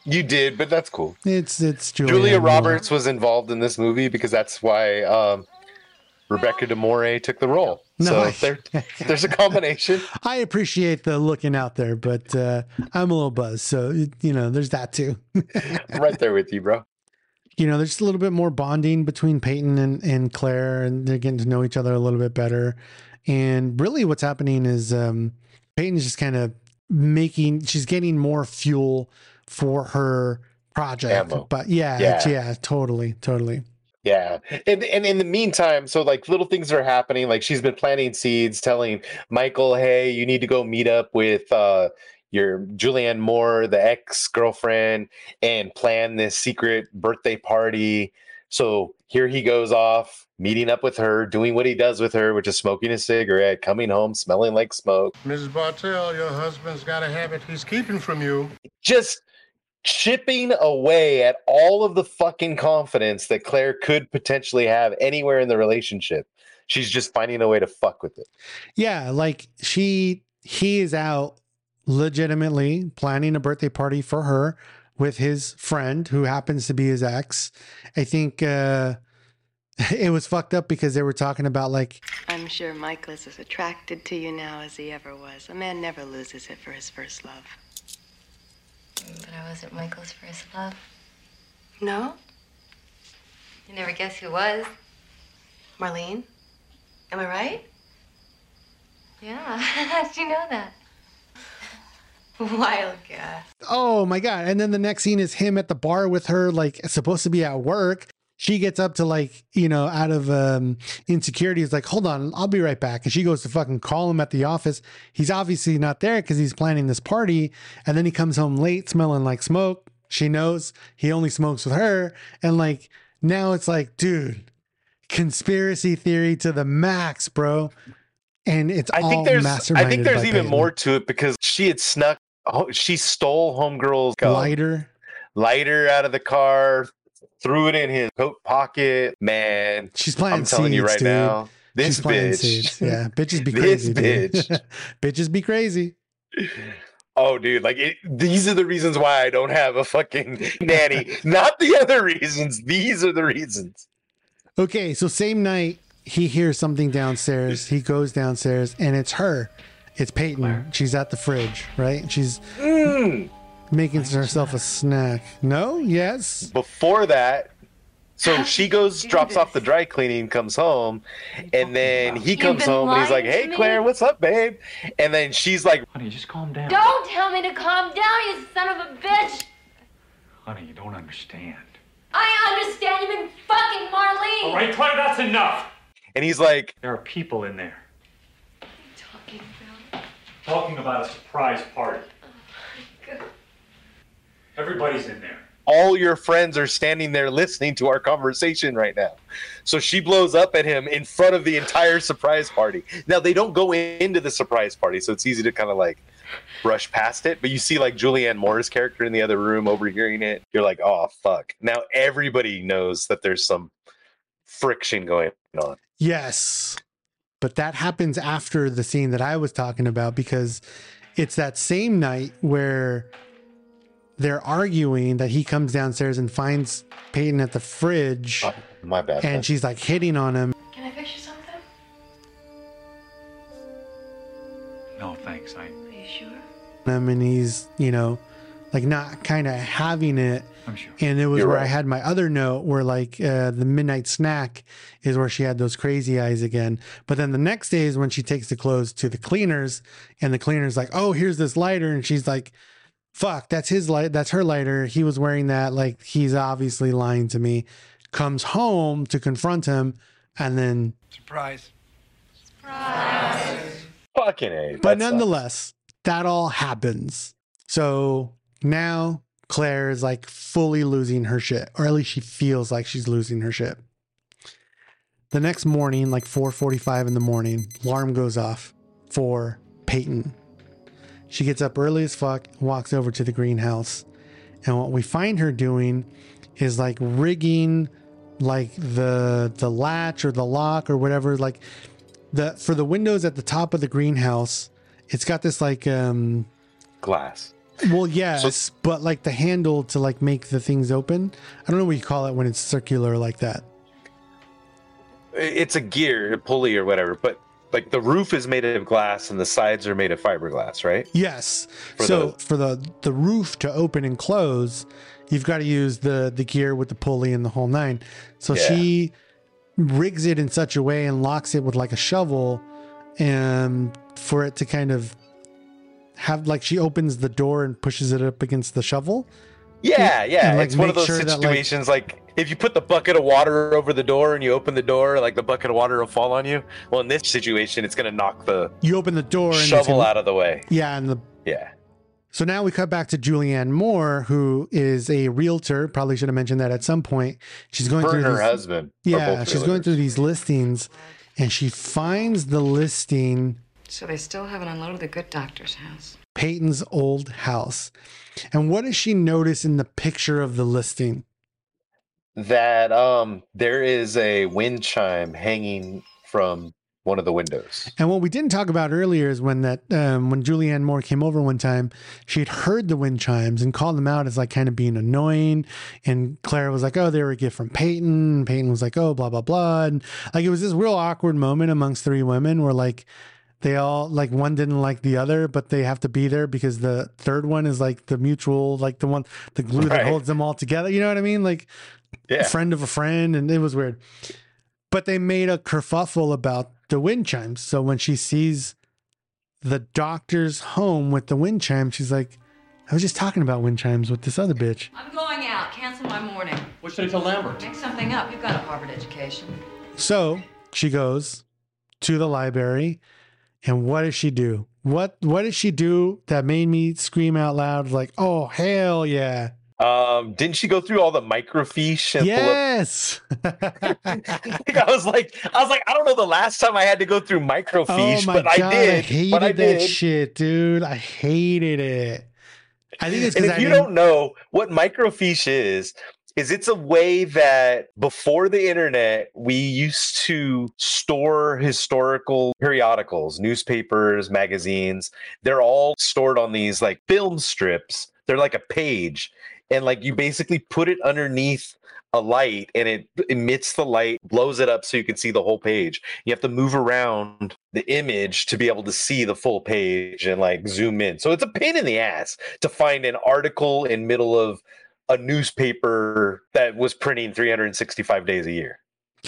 You did, but that's cool. It's Julia Roberts was involved in this movie because that's why Rebecca De Mornay took the role. No, so there's a combination. I appreciate the looking out there, but I'm a little buzzed. So, there's that too. I'm right there with you, bro. There's just a little bit more bonding between Peyton and Claire, and they're getting to know each other a little bit better. And really what's happening is Peyton's just kind of she's getting more fuel for her project. Ammo. But totally. Yeah. And in the meantime, so like little things are happening. Like she's been planting seeds, telling Michael, hey, you need to go meet up with your Julianne Moore, the ex-girlfriend, and plan this secret birthday party. So here he goes off, meeting up with her, doing what he does with her, which is smoking a cigarette, coming home, smelling like smoke. Mrs. Bartell, your husband's got a habit he's keeping from you. Just chipping away at all of the fucking confidence that Claire could potentially have anywhere in the relationship. She's just finding a way to fuck with it. Yeah, like he is out legitimately planning a birthday party for her with his friend who happens to be his ex. I think it was fucked up because they were talking about like, I'm sure Michael is as attracted to you now as he ever was. A man never loses it for his first love. But I wasn't Michael's first love. No? You never guess who was. Marlene? Am I right? Yeah, how'd you know that? Wild guess. Oh my God. And then the next scene is him at the bar with her, like supposed to be at work. She gets up to like, out of insecurity. Is like, hold on, I'll be right back. And she goes to fucking call him at the office. He's obviously not there because he's planning this party. And then he comes home late smelling like smoke. She knows he only smokes with her. And like, now it's like, dude, conspiracy theory to the max, bro. And it's I think there's even more to it because she had she stole homegirl's lighter out of the car, threw it in his coat pocket. Man, she's playing. I'm telling you right now, this bitch. Yeah, bitches be crazy. This bitch. Bitches be crazy. Oh, dude, like these are the reasons why I don't have a fucking nanny. Not the other reasons. These are the reasons. Okay, so same night he hears something downstairs. He goes downstairs and it's her. It's Peyton. She's at the fridge, right? She's making herself a snack. No? Yes? Before that, so she drops off the dry cleaning, comes home, and then he comes home and he's like, hey, Claire, what's up, babe? And then she's like, honey, just calm down. Don't tell me to calm down, you son of a bitch. Honey, you don't understand. I understand. You've been fucking Marlene. All right, Claire, that's enough. And he's like, there are people in there. What are you talking about? Talking about a surprise party. Oh, my God. Everybody's in there. All your friends are standing there listening to our conversation right now. So she blows up at him in front of the entire surprise party. Now, they don't go into the surprise party, so it's easy to kind of like brush past it. But you see like Julianne Moore's character in the other room overhearing it. You're like, oh, fuck. Now everybody knows that there's some friction going on. Yes. But that happens after the scene that I was talking about because it's that same night where they're arguing that he comes downstairs and finds Peyton at the fridge. Oh, my bad. And she's like hitting on him. Can I fix you something? No, thanks. Are you sure? And he's, like not kind of having it. I'm sure. And it was where I had my other note where like the midnight snack is where she had those crazy eyes again. But then the next day is when she takes the clothes to the cleaners and the cleaner's like, oh, here's this lighter. And she's like, fuck, that's his light. That's her lighter. He was wearing that. Like he's obviously lying to me. Comes home to confront him and then Surprise. Fucking A. But nonetheless, that all happens. So now Claire is like fully losing her shit, or at least she feels like she's losing her shit. The next morning, like 4:45 in the morning, alarm goes off for Peyton. She gets up early as fuck, walks over to the greenhouse. And what we find her doing is like rigging like the latch or the lock or whatever, like for the windows at the top of the greenhouse. It's got this like glass. Well, yes, but like the handle to like make the things open. I don't know what you call it when it's circular like that. It's a gear, a pulley or whatever, but like the roof is made of glass and the sides are made of fiberglass, right? Yes. For the roof to open and close, you've got to use the gear with the pulley and the whole nine. So she rigs it in such a way and locks it with like a shovel, and for it to kind of have like, she opens the door and pushes it up against the shovel. Yeah. And, like, it's one of make those sure that, situations like if you put the bucket of water over the door and you open the door, like the bucket of water will fall on you. Well, in this situation, it's going to knock the you open the door and shovel out of the way. Yeah. So now we cut back to Julianne Moore, who is a realtor. Probably should have mentioned that at some point. She's going through her husband. Yeah, she's going through these listings, and she finds the listing. So they still haven't unloaded the good doctor's house. Peyton's old house. And what does she notice in the picture of the listing? That there is a wind chime hanging from one of the windows. And what we didn't talk about earlier is when Julianne Moore came over one time, she had heard the wind chimes and called them out as like kind of being annoying. And Claire was like, oh, they were a gift from Peyton. Peyton was like, oh, blah, blah, blah. And like, it was this real awkward moment amongst three women where like, they all like, one didn't like the other, but they have to be there because the third one is like the mutual, like the glue that holds them all together. You know what I mean? Like a friend of a friend. And it was weird, but they made a kerfuffle about the wind chimes. So when she sees the doctor's home with the wind chimes, she's like, I was just talking about wind chimes with this other bitch. I'm going out. Cancel my morning. What should I tell Lambert? Make something up. You've got a Harvard education. So she goes to the library, and what does she do? What did she do that made me scream out loud like, oh, hell yeah. Didn't she go through all the microfiche? And yes. I was like, I don't know the last time I had to go through microfiche, oh my but God, I did. I hated that shit, dude. I hated it. I think it's because if you don't know what microfiche is it's a way that before the internet, we used to store historical periodicals, newspapers, magazines. They're all stored on these like film strips. They're like a page. And like you basically put it underneath a light and it emits the light, blows it up so you can see the whole page. You have to move around the image to be able to see the full page and like zoom in. So it's a pain in the ass to find an article in middle of a newspaper that was printing 365 days a year.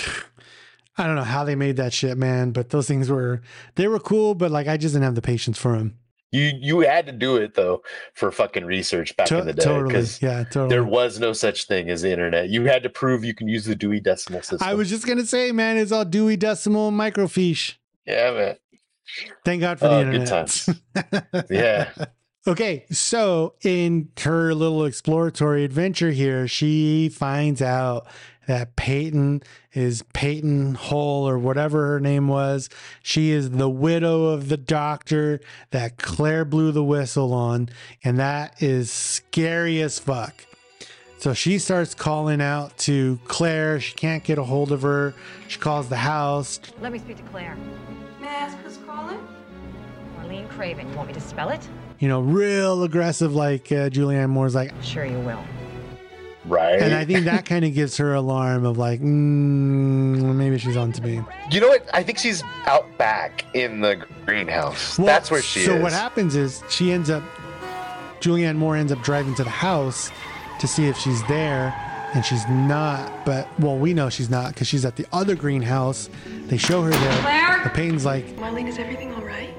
I don't know how they made that shit, man, but those things were cool, but like I just didn't have the patience for them. You had to do it though for fucking research back in the day. Totally. There was no such thing as the internet. You had to prove you can use the Dewey Decimal System. I was just gonna say, man, it's all Dewey Decimal and microfiche. Yeah, man. Thank God for the internet. Good times. Yeah. Okay, so in her little exploratory adventure here, she finds out that Peyton is Peyton Hull or whatever her name was. She is the widow of the doctor that Claire blew the whistle on, and that is scary as fuck. So she starts calling out to Claire. She can't get a hold of her. She calls the house. Let me speak to Claire. May I ask who's calling? Marlene Craven. You want me to spell it? You know, real aggressive, like Julianne Moore's like, sure you will. Right. And I think that kind of gives her alarm of like, maybe she's on to me. You know what? I think she's out back in the greenhouse. Well, that's where she is. So what happens is Julianne Moore ends up driving to the house to see if she's there, and she's not. But, well, we know she's not because she's at the other greenhouse. They show her there. Claire? The Payne's like, Marlene, is everything all right?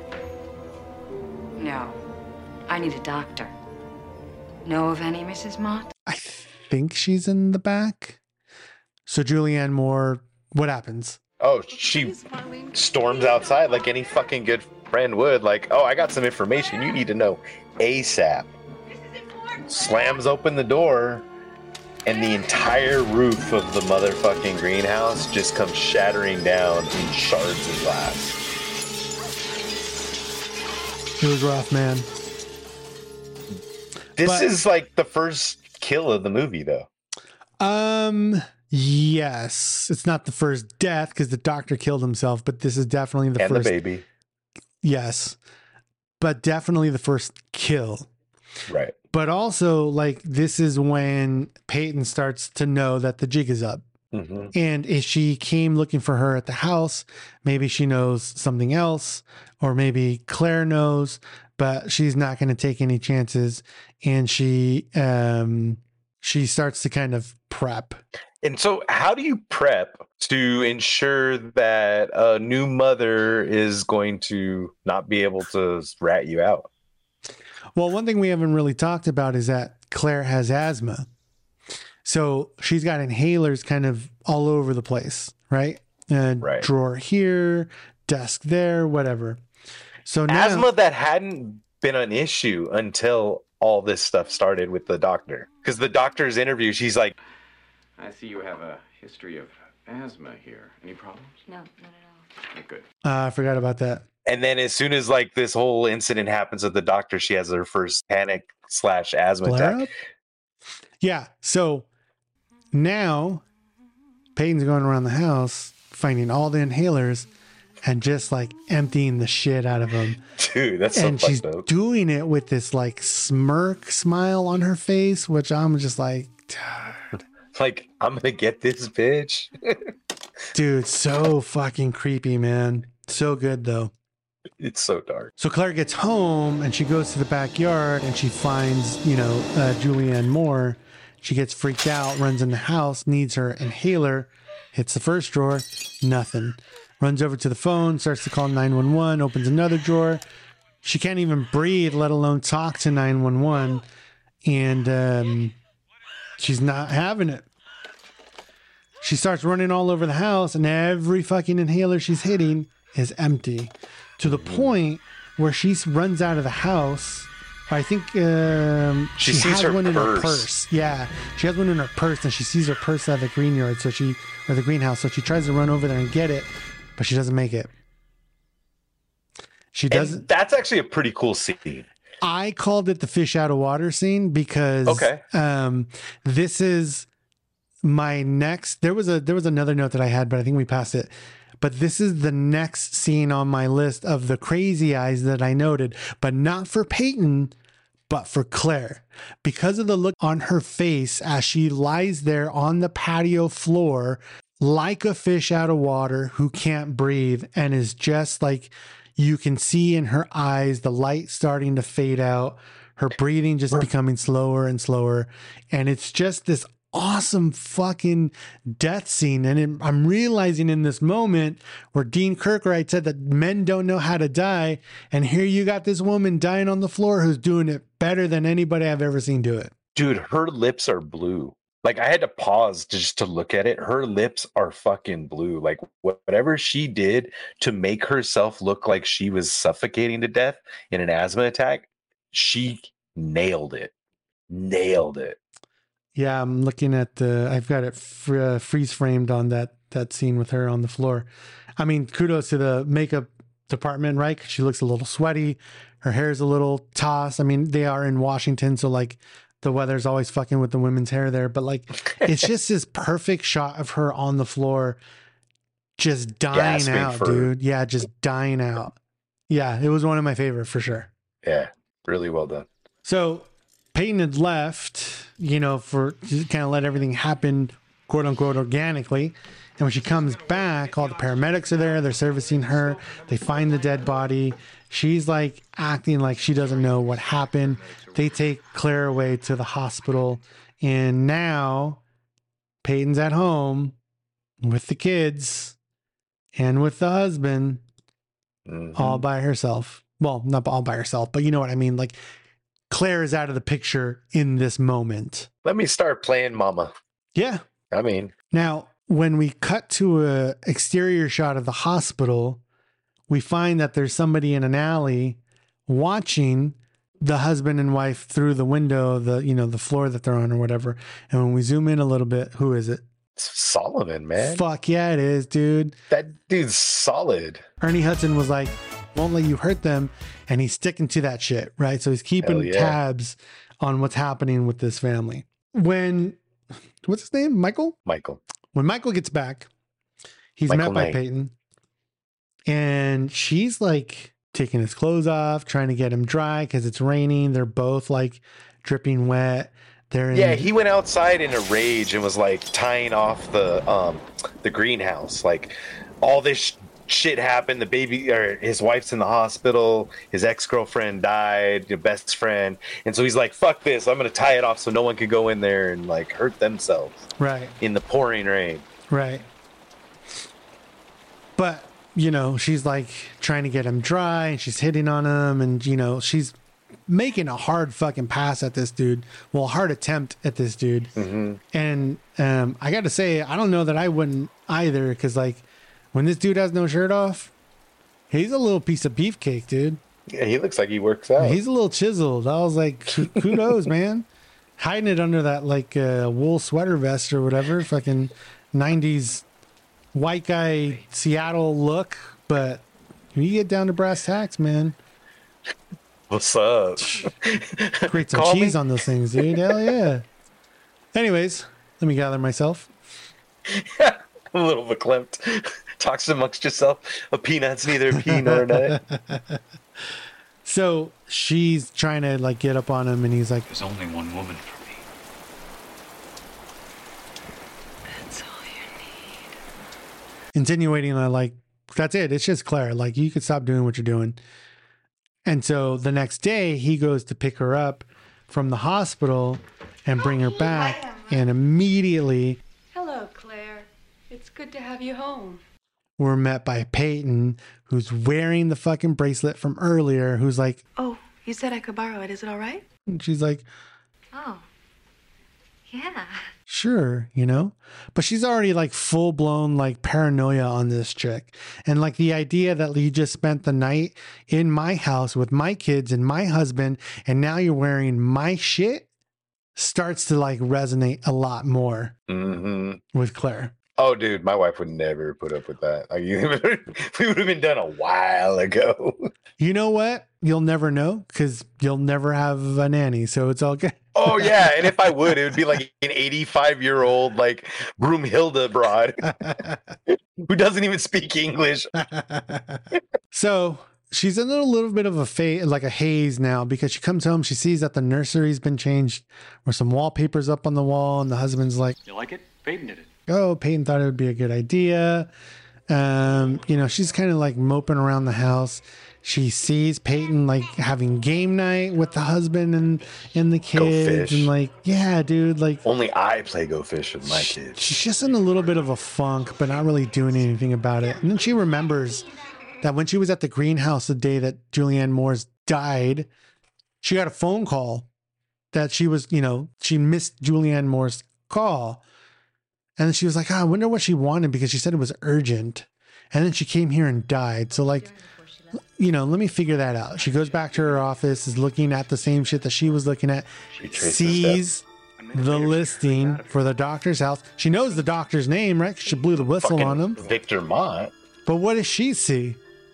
No. I need a doctor. Know of any, Mrs. Mott? I think she's in the back. So Julianne Moore, what happens? Oh, she storms outside like any fucking good friend would. Like, oh, I got some information you need to know ASAP. Slams open the door, and the entire roof of the motherfucking greenhouse just comes shattering down in shards of glass. It was rough, man. This is like the first kill of the movie, though. Yes. It's not the first death because the doctor killed himself, but this is definitely the first. And the baby. Yes. But definitely the first kill. Right. But also, like, this is when Peyton starts to know that the jig is up. Mm-hmm. And if she came looking for her at the house, maybe she knows something else, or maybe Claire knows, but she's not going to take any chances. And she starts to kind of prep. And so how do you prep to ensure that a new mother is going to not be able to rat you out? Well, one thing we haven't really talked about is that Claire has asthma. So she's got inhalers kind of all over the place, right? Right. Drawer here, desk there, whatever. So now, asthma that hadn't been an issue until all this stuff started with the doctor. Because the doctor's interview, she's like, I see you have a history of asthma here. Any problems? No, not at all. Okay, good. I forgot about that. and then as soon as like this whole incident happens at the doctor, she has her first panic/asthma attack. Yeah. So now Peyton's going around the house finding all the inhalers and just like emptying the shit out of them. Dude, that's so and she's fucked up. doing it with this like smirk smile on her face, which I'm just like, like, I'm gonna get this bitch. Dude, so fucking creepy, man. So good though. It's so dark. So Claire gets home and she goes to the backyard and she finds, Julianne Moore. She gets freaked out, runs in the house, needs her inhaler, hits the first drawer, nothing. Runs over to the phone, starts to call 911, opens another drawer. She can't even breathe, let alone talk to 911. And she's not having it. She starts running all over the house and every fucking inhaler she's hitting is empty. To the point where she runs out of the house. I think she sees has her one in her purse. purse. Yeah, she has one in her purse, and she sees her purse at the greenyard. Or the greenhouse. So she tries to run over there and get it, but she doesn't make it. She doesn't. That's actually a pretty cool scene. I called it the fish out of water scene because this is my next. There was another note that I had, but I think we passed it. But this is the next scene on my list of the crazy eyes that I noted, but not for Peyton, but for Claire. Because of the look on her face as she lies there on the patio floor, like a fish out of water who can't breathe and is just like, you can see in her eyes, the light starting to fade out, her breathing just becoming slower and slower. And it's just this awesome fucking death scene. And I'm realizing in this moment where Dean Kirkwright said that men don't know how to die, and here you got this woman dying on the floor who's doing it better than anybody I've ever seen do it. Dude, her lips are blue. Like, I had to pause just to look at it. Her lips are fucking blue. Like, whatever she did to make herself look like she was suffocating to death in an asthma attack, she nailed it. Nailed it. Yeah, I'm looking at I've got it freeze framed on that scene with her on the floor. I mean, kudos to the makeup department, right? 'Cause she looks a little sweaty. Her hair's a little tossed. I mean, they are in Washington, so like the weather's always fucking with the women's hair there. But like, it's just this perfect shot of her on the floor, just dying Gasping out, dude. Yeah, just dying out. Yeah, it was one of my favorite for sure. Yeah, really well done. So Peyton had left, for to kind of let everything happen, quote unquote, organically. And when she comes back, all the paramedics are there. They're servicing her. They find the dead body. She's like acting like she doesn't know what happened. They take Claire away to the hospital. And now Peyton's at home with the kids and with the husband all by herself. Well, not all by herself, but you know what I mean? Like, Claire is out of the picture in this moment. Let me start playing mama. Yeah. I mean, now when we cut to a exterior shot of the hospital, we find that there's somebody in an alley watching the husband and wife through the window, the floor that they're on or whatever. And when we zoom in a little bit, who is it? Solomon, man. Fuck yeah, it is, dude. That dude's solid. Ernie Hudson was like, won't let you hurt them, and he's sticking to that shit, right? So he's keeping tabs on what's happening with this family. When what's his name? Michael? When Michael gets back, he's met by Peyton, and she's like taking his clothes off, trying to get him dry because it's raining. They're both like dripping wet. Yeah, he went outside in a rage and was like tying off the greenhouse. Like all this shit happened. The baby or his wife's in the hospital. His ex-girlfriend died, your best friend. And so he's like, fuck this. I'm going to tie it off so no one could go in there and like hurt themselves. Right. In the pouring rain. Right. But, you know, she's like trying to get him dry and she's hitting on him and, you know, she's making a hard fucking pass at this dude. Well, hard attempt at this dude. Mm-hmm. And I got to say, I don't know that I wouldn't either because, like, when this dude has no shirt off, he's a little piece of beefcake, dude. Yeah, he looks like he works out. He's a little chiseled. I was like, kudos, man. Hiding it under that, like, wool sweater vest or whatever. Fucking 90s white guy Seattle look. But when you get down to brass tacks, man. What's up? Grate some cheese on those things, dude. Hell yeah. Anyways, let me gather myself. A little verklempt. Talks amongst yourself. A peanut's neither a pea nor a nut. So she's trying to like get up on him, and he's like, "There's only one woman for me." That's all you need. Insinuating that like that's it. It's just Claire. Like you could stop doing what you're doing. And so the next day he goes to pick her up from the hospital and bring her back, and immediately, Hello, Claire. It's good to have you home. we're met by Peyton, who's wearing the fucking bracelet from earlier, who's like, Oh, you said I could borrow it. Is it all right? and she's like, Oh. Yeah. sure, you know? But she's already like full blown like paranoia on this chick. And like the idea that you just spent the night in my house with my kids and my husband, and now you're wearing my shit starts to like resonate a lot more with Claire. Oh, dude, my wife would never put up with that. Like, we would have been done a while ago. You know what? You'll never know because you'll never have a nanny. So it's all good. Oh, yeah. And if I would, it would be like an 85-year-old, like, Broomhilda broad who doesn't even speak English. So she's in a little bit of a haze now because she comes home. She sees that the nursery's been changed. There's some wallpapers up on the wall. And the husband's like, You like it? Peyton did it. oh, Peyton thought it would be a good idea. You know, she's kind of like moping around the house. She sees Peyton like having game night with the husband and the kids. And like, yeah, dude, like only I play Go Fish with my kids. She's just in a little bit of a funk, but not really doing anything about it. And then she remembers that when she was at the greenhouse the day that Julianne Moores died, she got a phone call that she was, you know, she missed Julianne Moore's call. And then she was like, I wonder what she wanted because she said it was urgent. And then she came here and died. So like, you know, let me figure that out. She goes back to her office, is looking at the same shit that she was looking at, sees the listing for the doctor's house. She knows the doctor's name, right? She blew the whistle on him. Victor Mott. But what does she see?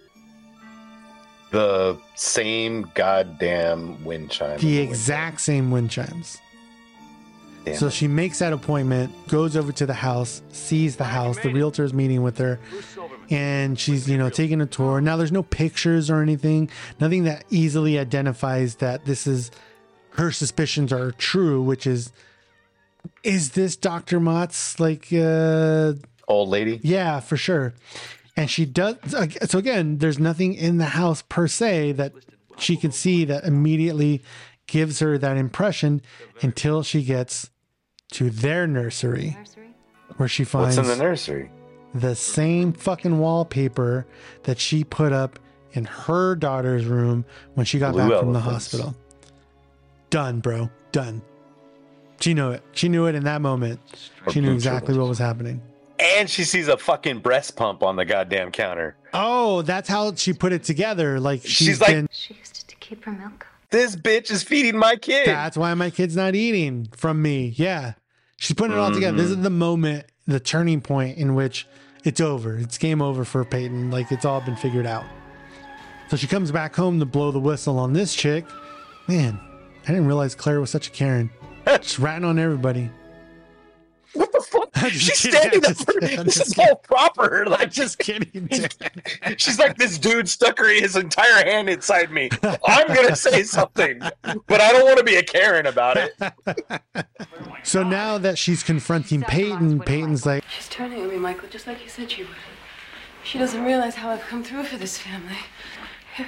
The same goddamn wind chime. The exact same wind chimes. Damn so it. she makes that appointment, goes over to the house, sees the house, the realtor's meeting with her, and she's, you know, taking a tour. Now there's no pictures or anything, nothing that easily identifies that this is, her suspicions are true, which is this Dr. Mott's like old lady? Yeah, for sure. And she does, so again, there's nothing in the house per se that she can see that immediately gives her that impression until she gets to their nursery, where she finds What's in the nursery? the same fucking wallpaper that she put up in her daughter's room when she got Blue back from the elephants. hospital. Done, bro. Done. She knew it. She knew it in that moment. Or She knew blue exactly turtles. what was happening. And she sees a fucking breast pump on the goddamn counter. Oh, that's how she put it together. Like She's like, been, She used to keep her milk. this bitch is feeding my kid. that's why my kid's not eating from me. Yeah. She's putting it all together. This is the moment, the turning point in which it's over. It's game over for Peyton. Like it's all been figured out. So she comes back home to blow the whistle on this chick. Man, I didn't realize Claire was such a Karen. Just ratting on everybody. What the fuck? She's standing up. This is all proper. Like, just kidding. She's like, this dude stuck his entire hand inside me. I'm gonna say something, but I don't want to be a Karen about it. So now that she's confronting Peyton, Peyton's like, She's turning on me, Michael, just like you said she would. She doesn't realize how I've come through for this family. You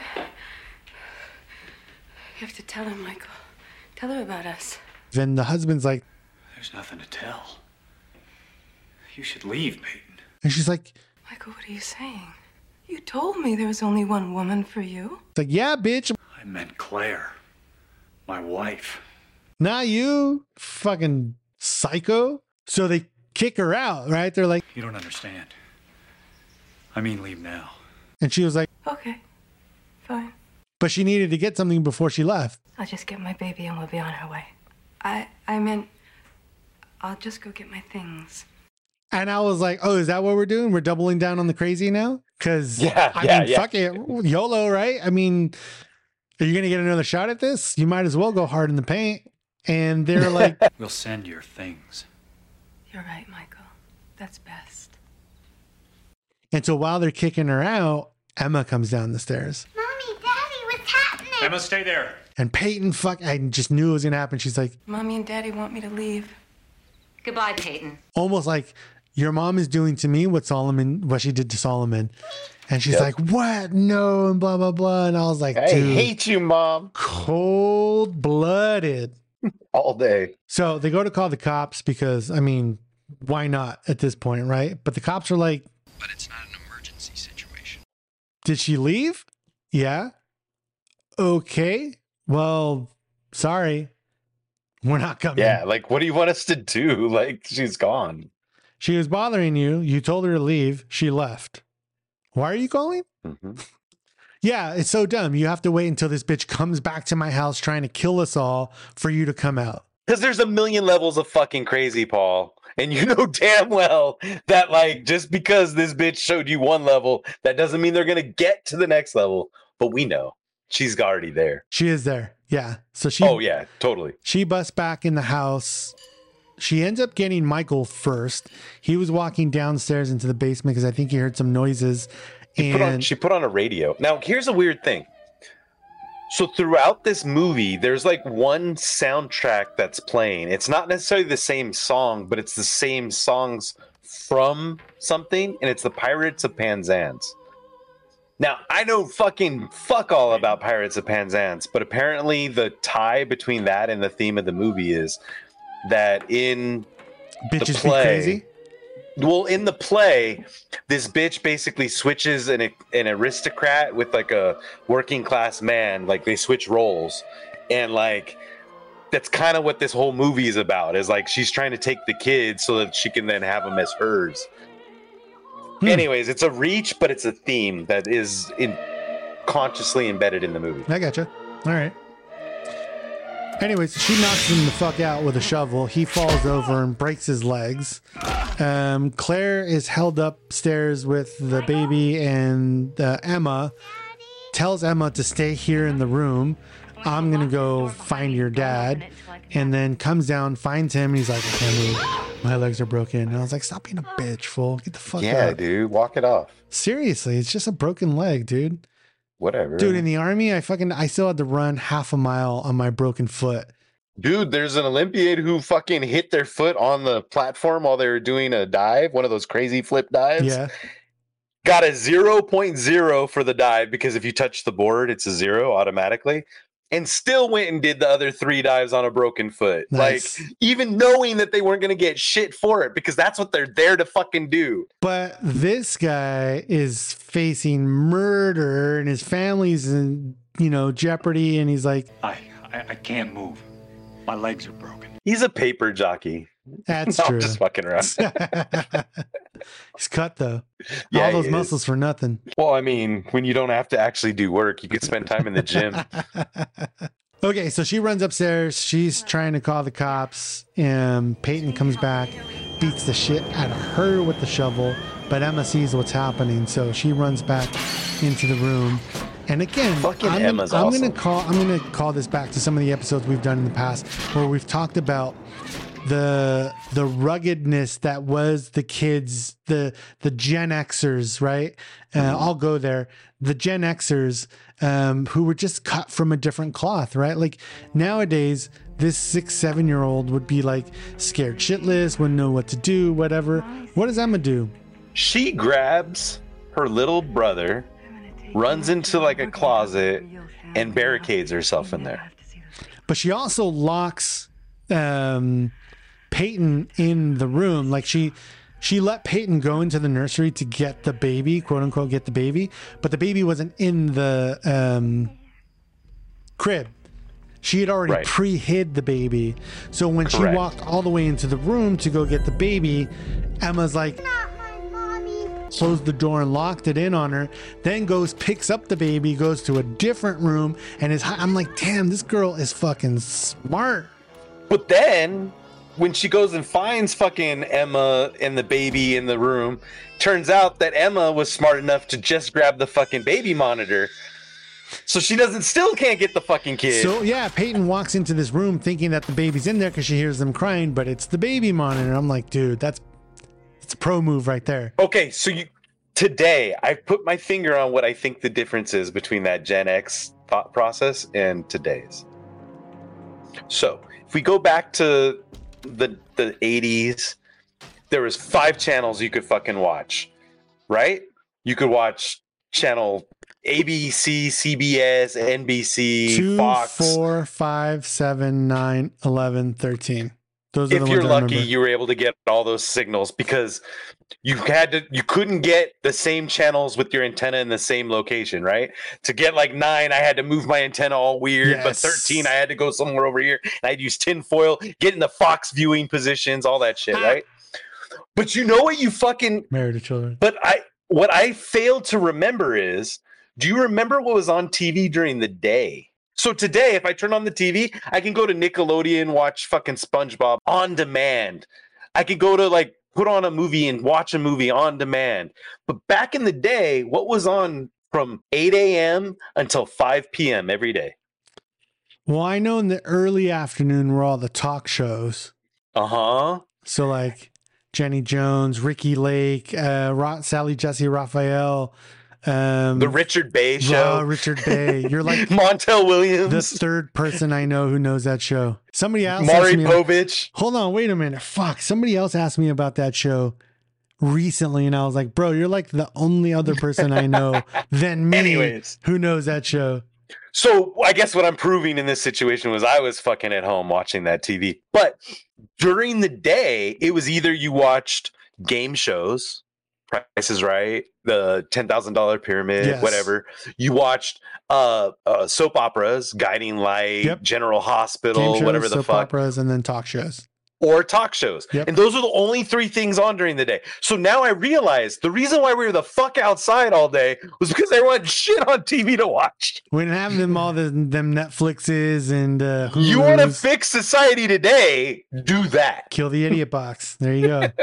have to tell her, Michael. Tell her about us. Then the husband's like, There's nothing to tell. You should leave, Peyton. And she's like, Michael, what are you saying? You told me there was only one woman for you. It's like, yeah, bitch. I meant Claire. My wife. Not you, fucking psycho. So they kick her out, right? They're like, You don't understand. I mean, leave now. And she was like, okay, fine. But she needed to get something before she left. I'll just get my baby and we'll be on our way. I meant, I'll just go get my things. And I was like, oh, is that what we're doing? We're doubling down on the crazy now? Because, fuck it. YOLO, right? I mean, are you going to get another shot at this? You might as well go hard in the paint. And they're like, We'll send your things. You're right, Michael. That's best. And so while they're kicking her out, Emma comes down the stairs. Mommy, Daddy, what's happening? Emma, stay there. And Peyton, I just knew it was going to happen. She's like, Mommy and Daddy want me to leave. Goodbye, Peyton. Almost like, your mom is doing to me what she did to Solomon. And she's like, what? No, and blah, blah, blah. And I was like, I hate you, Mom. Cold-blooded. All day. So they go to call the cops because, I mean, why not at this point, right? But the cops are like, but it's not an emergency situation. Did she leave? Yeah. Okay. Well, sorry. We're not coming. Yeah, like, what do you want us to do? Like, she's gone. She was bothering you. You told her to leave. She left. Why are you calling? Mm-hmm. Yeah, it's so dumb. You have to wait until this bitch comes back to my house trying to kill us all for you to come out. Because there's a million levels of fucking crazy, Paul. And you know damn well that, like, just because this bitch showed you one level, that doesn't mean they're going to get to the next level. But we know she's already there. She is there. Yeah. So she. Oh, yeah, totally. She busts back in the house. She ends up getting Michael first. He was walking downstairs into the basement because I think he heard some noises. She put on a radio. Now, here's a weird thing. So throughout this movie, there's like one soundtrack that's playing. It's not necessarily the same song, but it's the same songs from something, and it's the Pirates of Penzance. Now, I know fucking fuck all about Pirates of Penzance, but apparently the tie between that and the theme of the movie is that in Bitches the play, Be Crazy? Well, in the play, this bitch basically switches an aristocrat with like a working class man. Like they switch roles, and like that's kind of what this whole movie is about. Is like she's trying to take the kids so that she can then have them as hers. Anyways, it's a reach, but it's a theme that is consciously embedded in the movie. I gotcha. All right. Anyways, she knocks him the fuck out with a shovel. He falls over and breaks his legs. Claire is held upstairs with the baby, and Emma tells Emma to stay here in the room. I'm going to go find your dad. And then comes down, finds him, and he's like, I can't move. My legs are broken. And I was like, stop being a bitch, fool. Get the fuck out. Yeah, dude. Walk it off. Seriously, it's just a broken leg, dude. Whatever. Dude, in the army, I still had to run half a mile on my broken foot. Dude, there's an Olympiad who fucking hit their foot on the platform while they were doing a dive, one of those crazy flip dives. Yeah. Got a 0.0 for the dive because if you touch the board, it's a 0 automatically. And still went and did the other 3 dives on a broken foot. Nice. Like, even knowing that they weren't going to get shit for it because that's what they're there to fucking do. But this guy is facing murder and his family's in, jeopardy. And he's like, I can't move. My legs are broken. He's a paper jockey. That's no, true. I'm just fucking around. He's cut, though. Yeah, all those muscles for nothing. Well, I mean, when you don't have to actually do work, you could spend time in the gym. Okay, so she runs upstairs. She's trying to call the cops. And Peyton comes back, beats the shit out of her with the shovel. But Emma sees what's happening, so she runs back into the room. And again, I'm gonna call this back to some of the episodes we've done in the past where we've talked about the ruggedness that was the kids, the Gen Xers, right? I'll go there. The Gen Xers who were just cut from a different cloth, right? Like nowadays, this 6-7-year-old would be like scared shitless, wouldn't know what to do, whatever. What does Emma do? She grabs her little brother, runs into like a closet, and barricades herself in there. But she also locks Peyton in the room. Like she let Peyton go into the nursery to get the baby, quote unquote, get the baby, but the baby wasn't in the crib. She had already pre-hid the baby. So when she walked all the way into the room to go get the baby, Emma's like, closed the door and locked it in on her, then goes, picks up the baby, goes to a different room, and I'm like, damn, this girl is fucking smart. But then when she goes and finds fucking Emma and the baby in the room, turns out that Emma was smart enough to just grab the fucking baby monitor. So she still can't get the fucking kid. So yeah, Peyton walks into this room thinking that the baby's in there because she hears them crying, but it's the baby monitor. I'm like, dude, it's a pro move right there. Okay, so today I put my finger on what I think the difference is between that Gen X thought process and today's. So if we go back to the 80s, there was 5 channels you could fucking watch, right? You could watch channel ABC, CBS, NBC, 2, Fox. 4, 5, 7, 9, 11, 13. Those are If the you're ones I lucky, remember. you were able to get all those signals because you couldn't get the same channels with your antenna in the same location, right? To get like 9, I had to move my antenna all weird, but 13, I had to go somewhere over here, and I'd use tin foil, get in the Fox viewing positions, all that shit, right? But you know what you fucking Married to Children. But what I failed to remember is, do you remember what was on TV during the day? So today, if I turn on the TV, I can go to Nickelodeon, watch fucking SpongeBob on demand. I could go to like put on a movie and watch a movie on demand. But back in the day, what was on from 8 a.m. until 5 p.m. every day? Well, I know in the early afternoon were all the talk shows. Uh-huh. So like Jenny Jones, Ricky Lake, Sally Jesse Raphael, the Richard Bay show. Richard Bay. You're like Montel Williams, the third person I know who knows that show. Somebody else. Maury Povich. Hold on, wait a minute. Fuck. Somebody else asked me about that show recently, and I was like, bro, you're like the only other person I know than me who knows that show. So I guess what I'm proving in this situation was I was fucking at home watching that TV. But during the day, it was either you watched game shows, Price is Right, the $10,000 Pyramid, whatever. You watched soap operas, Guiding Light, General Hospital, Game shows, whatever the soap fuck. operas, and then talk shows. Or talk shows. And those are the only 3 things on during the day. So now I realize the reason why we were the fuck outside all day was because there wasn't shit on TV to watch. We didn't have them Netflixes and Hulus. You want to fix society today, do that. Kill the idiot box. There you go.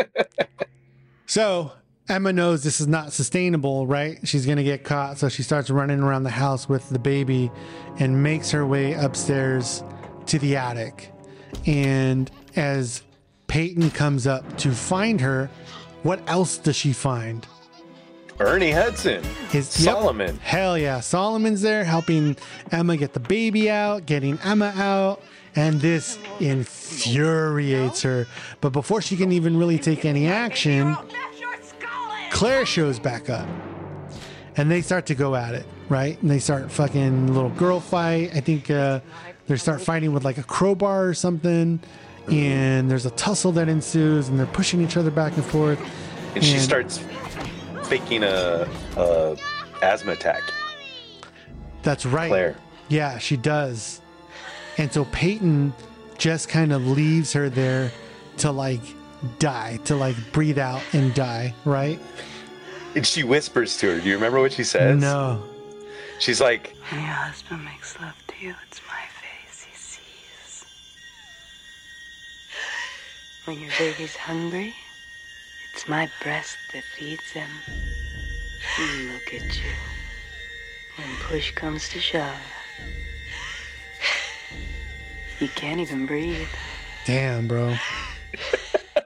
So Emma knows this is not sustainable, right? She's going to get caught. So she starts running around the house with the baby and makes her way upstairs to the attic. And as Peyton comes up to find her, what else does she find? Ernie Hudson. Solomon. Hell yeah. Solomon's there helping Emma get the baby out, getting Emma out. And this infuriates her. But before she can even really take any action, Claire shows back up. And they start to go at it, right? And they start fucking little girl fight. I think they start fighting with like a crowbar or something. And there's a tussle that ensues, and they're pushing each other back and forth. And she starts faking a asthma attack. That's right. Claire. Yeah, she does. And so Peyton just kind of leaves her there to like die, to like breathe out and die, right? And she whispers to her. Do you remember what she says? No. She's like, when your husband makes love to you, it's my face he sees. When your baby's hungry, it's my breast that feeds him. And look at you. When push comes to shove, you can't even breathe. Damn, bro.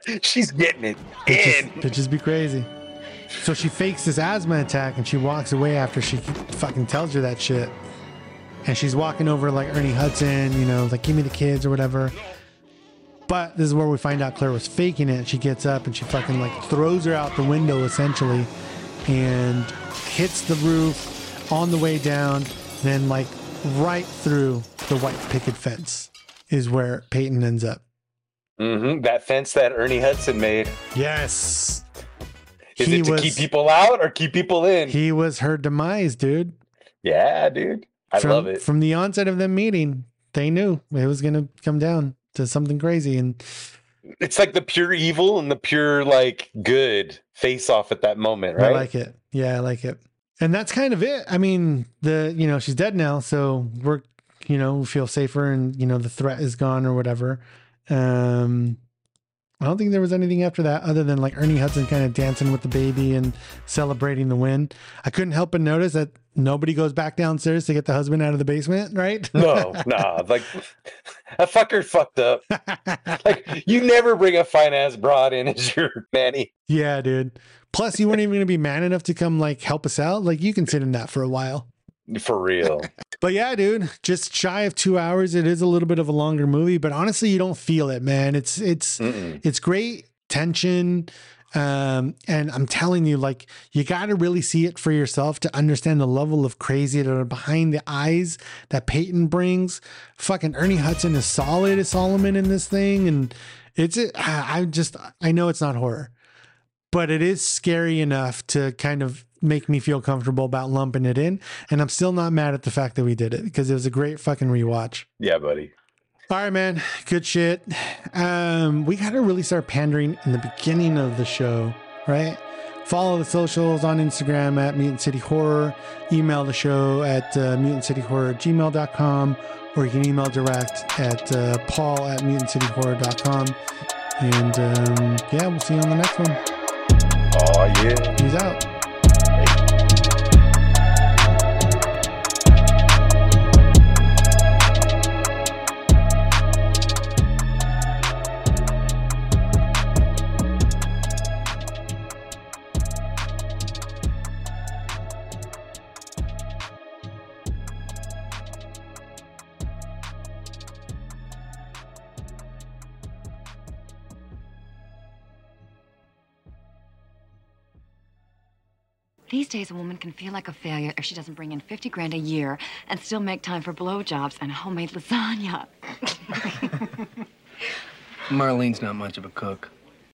She's getting it. Bitches be crazy. So she fakes this asthma attack and she walks away after she fucking tells her that shit. And she's walking over like Ernie Hudson, you know, like, give me the kids or whatever. But this is where we find out Claire was faking it. She gets up and she fucking like throws her out the window essentially and hits the roof on the way down. Then like right through the white picket fence is where Peyton ends up. Mm-hmm. That fence that Ernie Hudson made. Yes. Is it to keep people out or keep people in? He was her demise, dude. Yeah, dude. I love it. From the onset of them meeting, they knew it was going to come down to something crazy. And it's like the pure evil and the pure like good face off at that moment, right? I like it. Yeah, I like it. And that's kind of it. I mean, she's dead now, so we're, we feel safer and, the threat is gone or whatever. I don't think there was anything after that other than like Ernie Hudson kind of dancing with the baby and celebrating the win. I couldn't help but notice that nobody goes back downstairs to get the husband out of the basement, right? No, nah. Like, a fucker fucked up. Like, you never bring a fine ass broad in as your nanny. Yeah, dude. Plus, you weren't even going to be man enough to come like help us out. Like, you can sit in that for a while. For real. But yeah, dude, just shy of 2 hours. It is a little bit of a longer movie, but honestly, you don't feel it, man. It's great tension. And I'm telling you, like, you got to really see it for yourself to understand the level of crazy that are behind the eyes that Peyton brings. Fucking Ernie Hudson is solid as Solomon in this thing. And I know it's not horror, but it is scary enough to kind of make me feel comfortable about lumping it in. And I'm still not mad at the fact that we did it because it was a great fucking rewatch. Yeah, buddy. All right, man. Good shit. We got to really start pandering in the beginning of the show, right? Follow the socials on Instagram at Mutant City Horror. Email the show at mutantcityhorror@gmail.com, or you can email direct at paul@mutantcityhorror.com. And yeah, we'll see you on the next one. Oh, yeah. Peace out. These days, a woman can feel like a failure if she doesn't bring in 50 grand a year and still make time for blowjobs and homemade lasagna. Marlene's not much of a cook.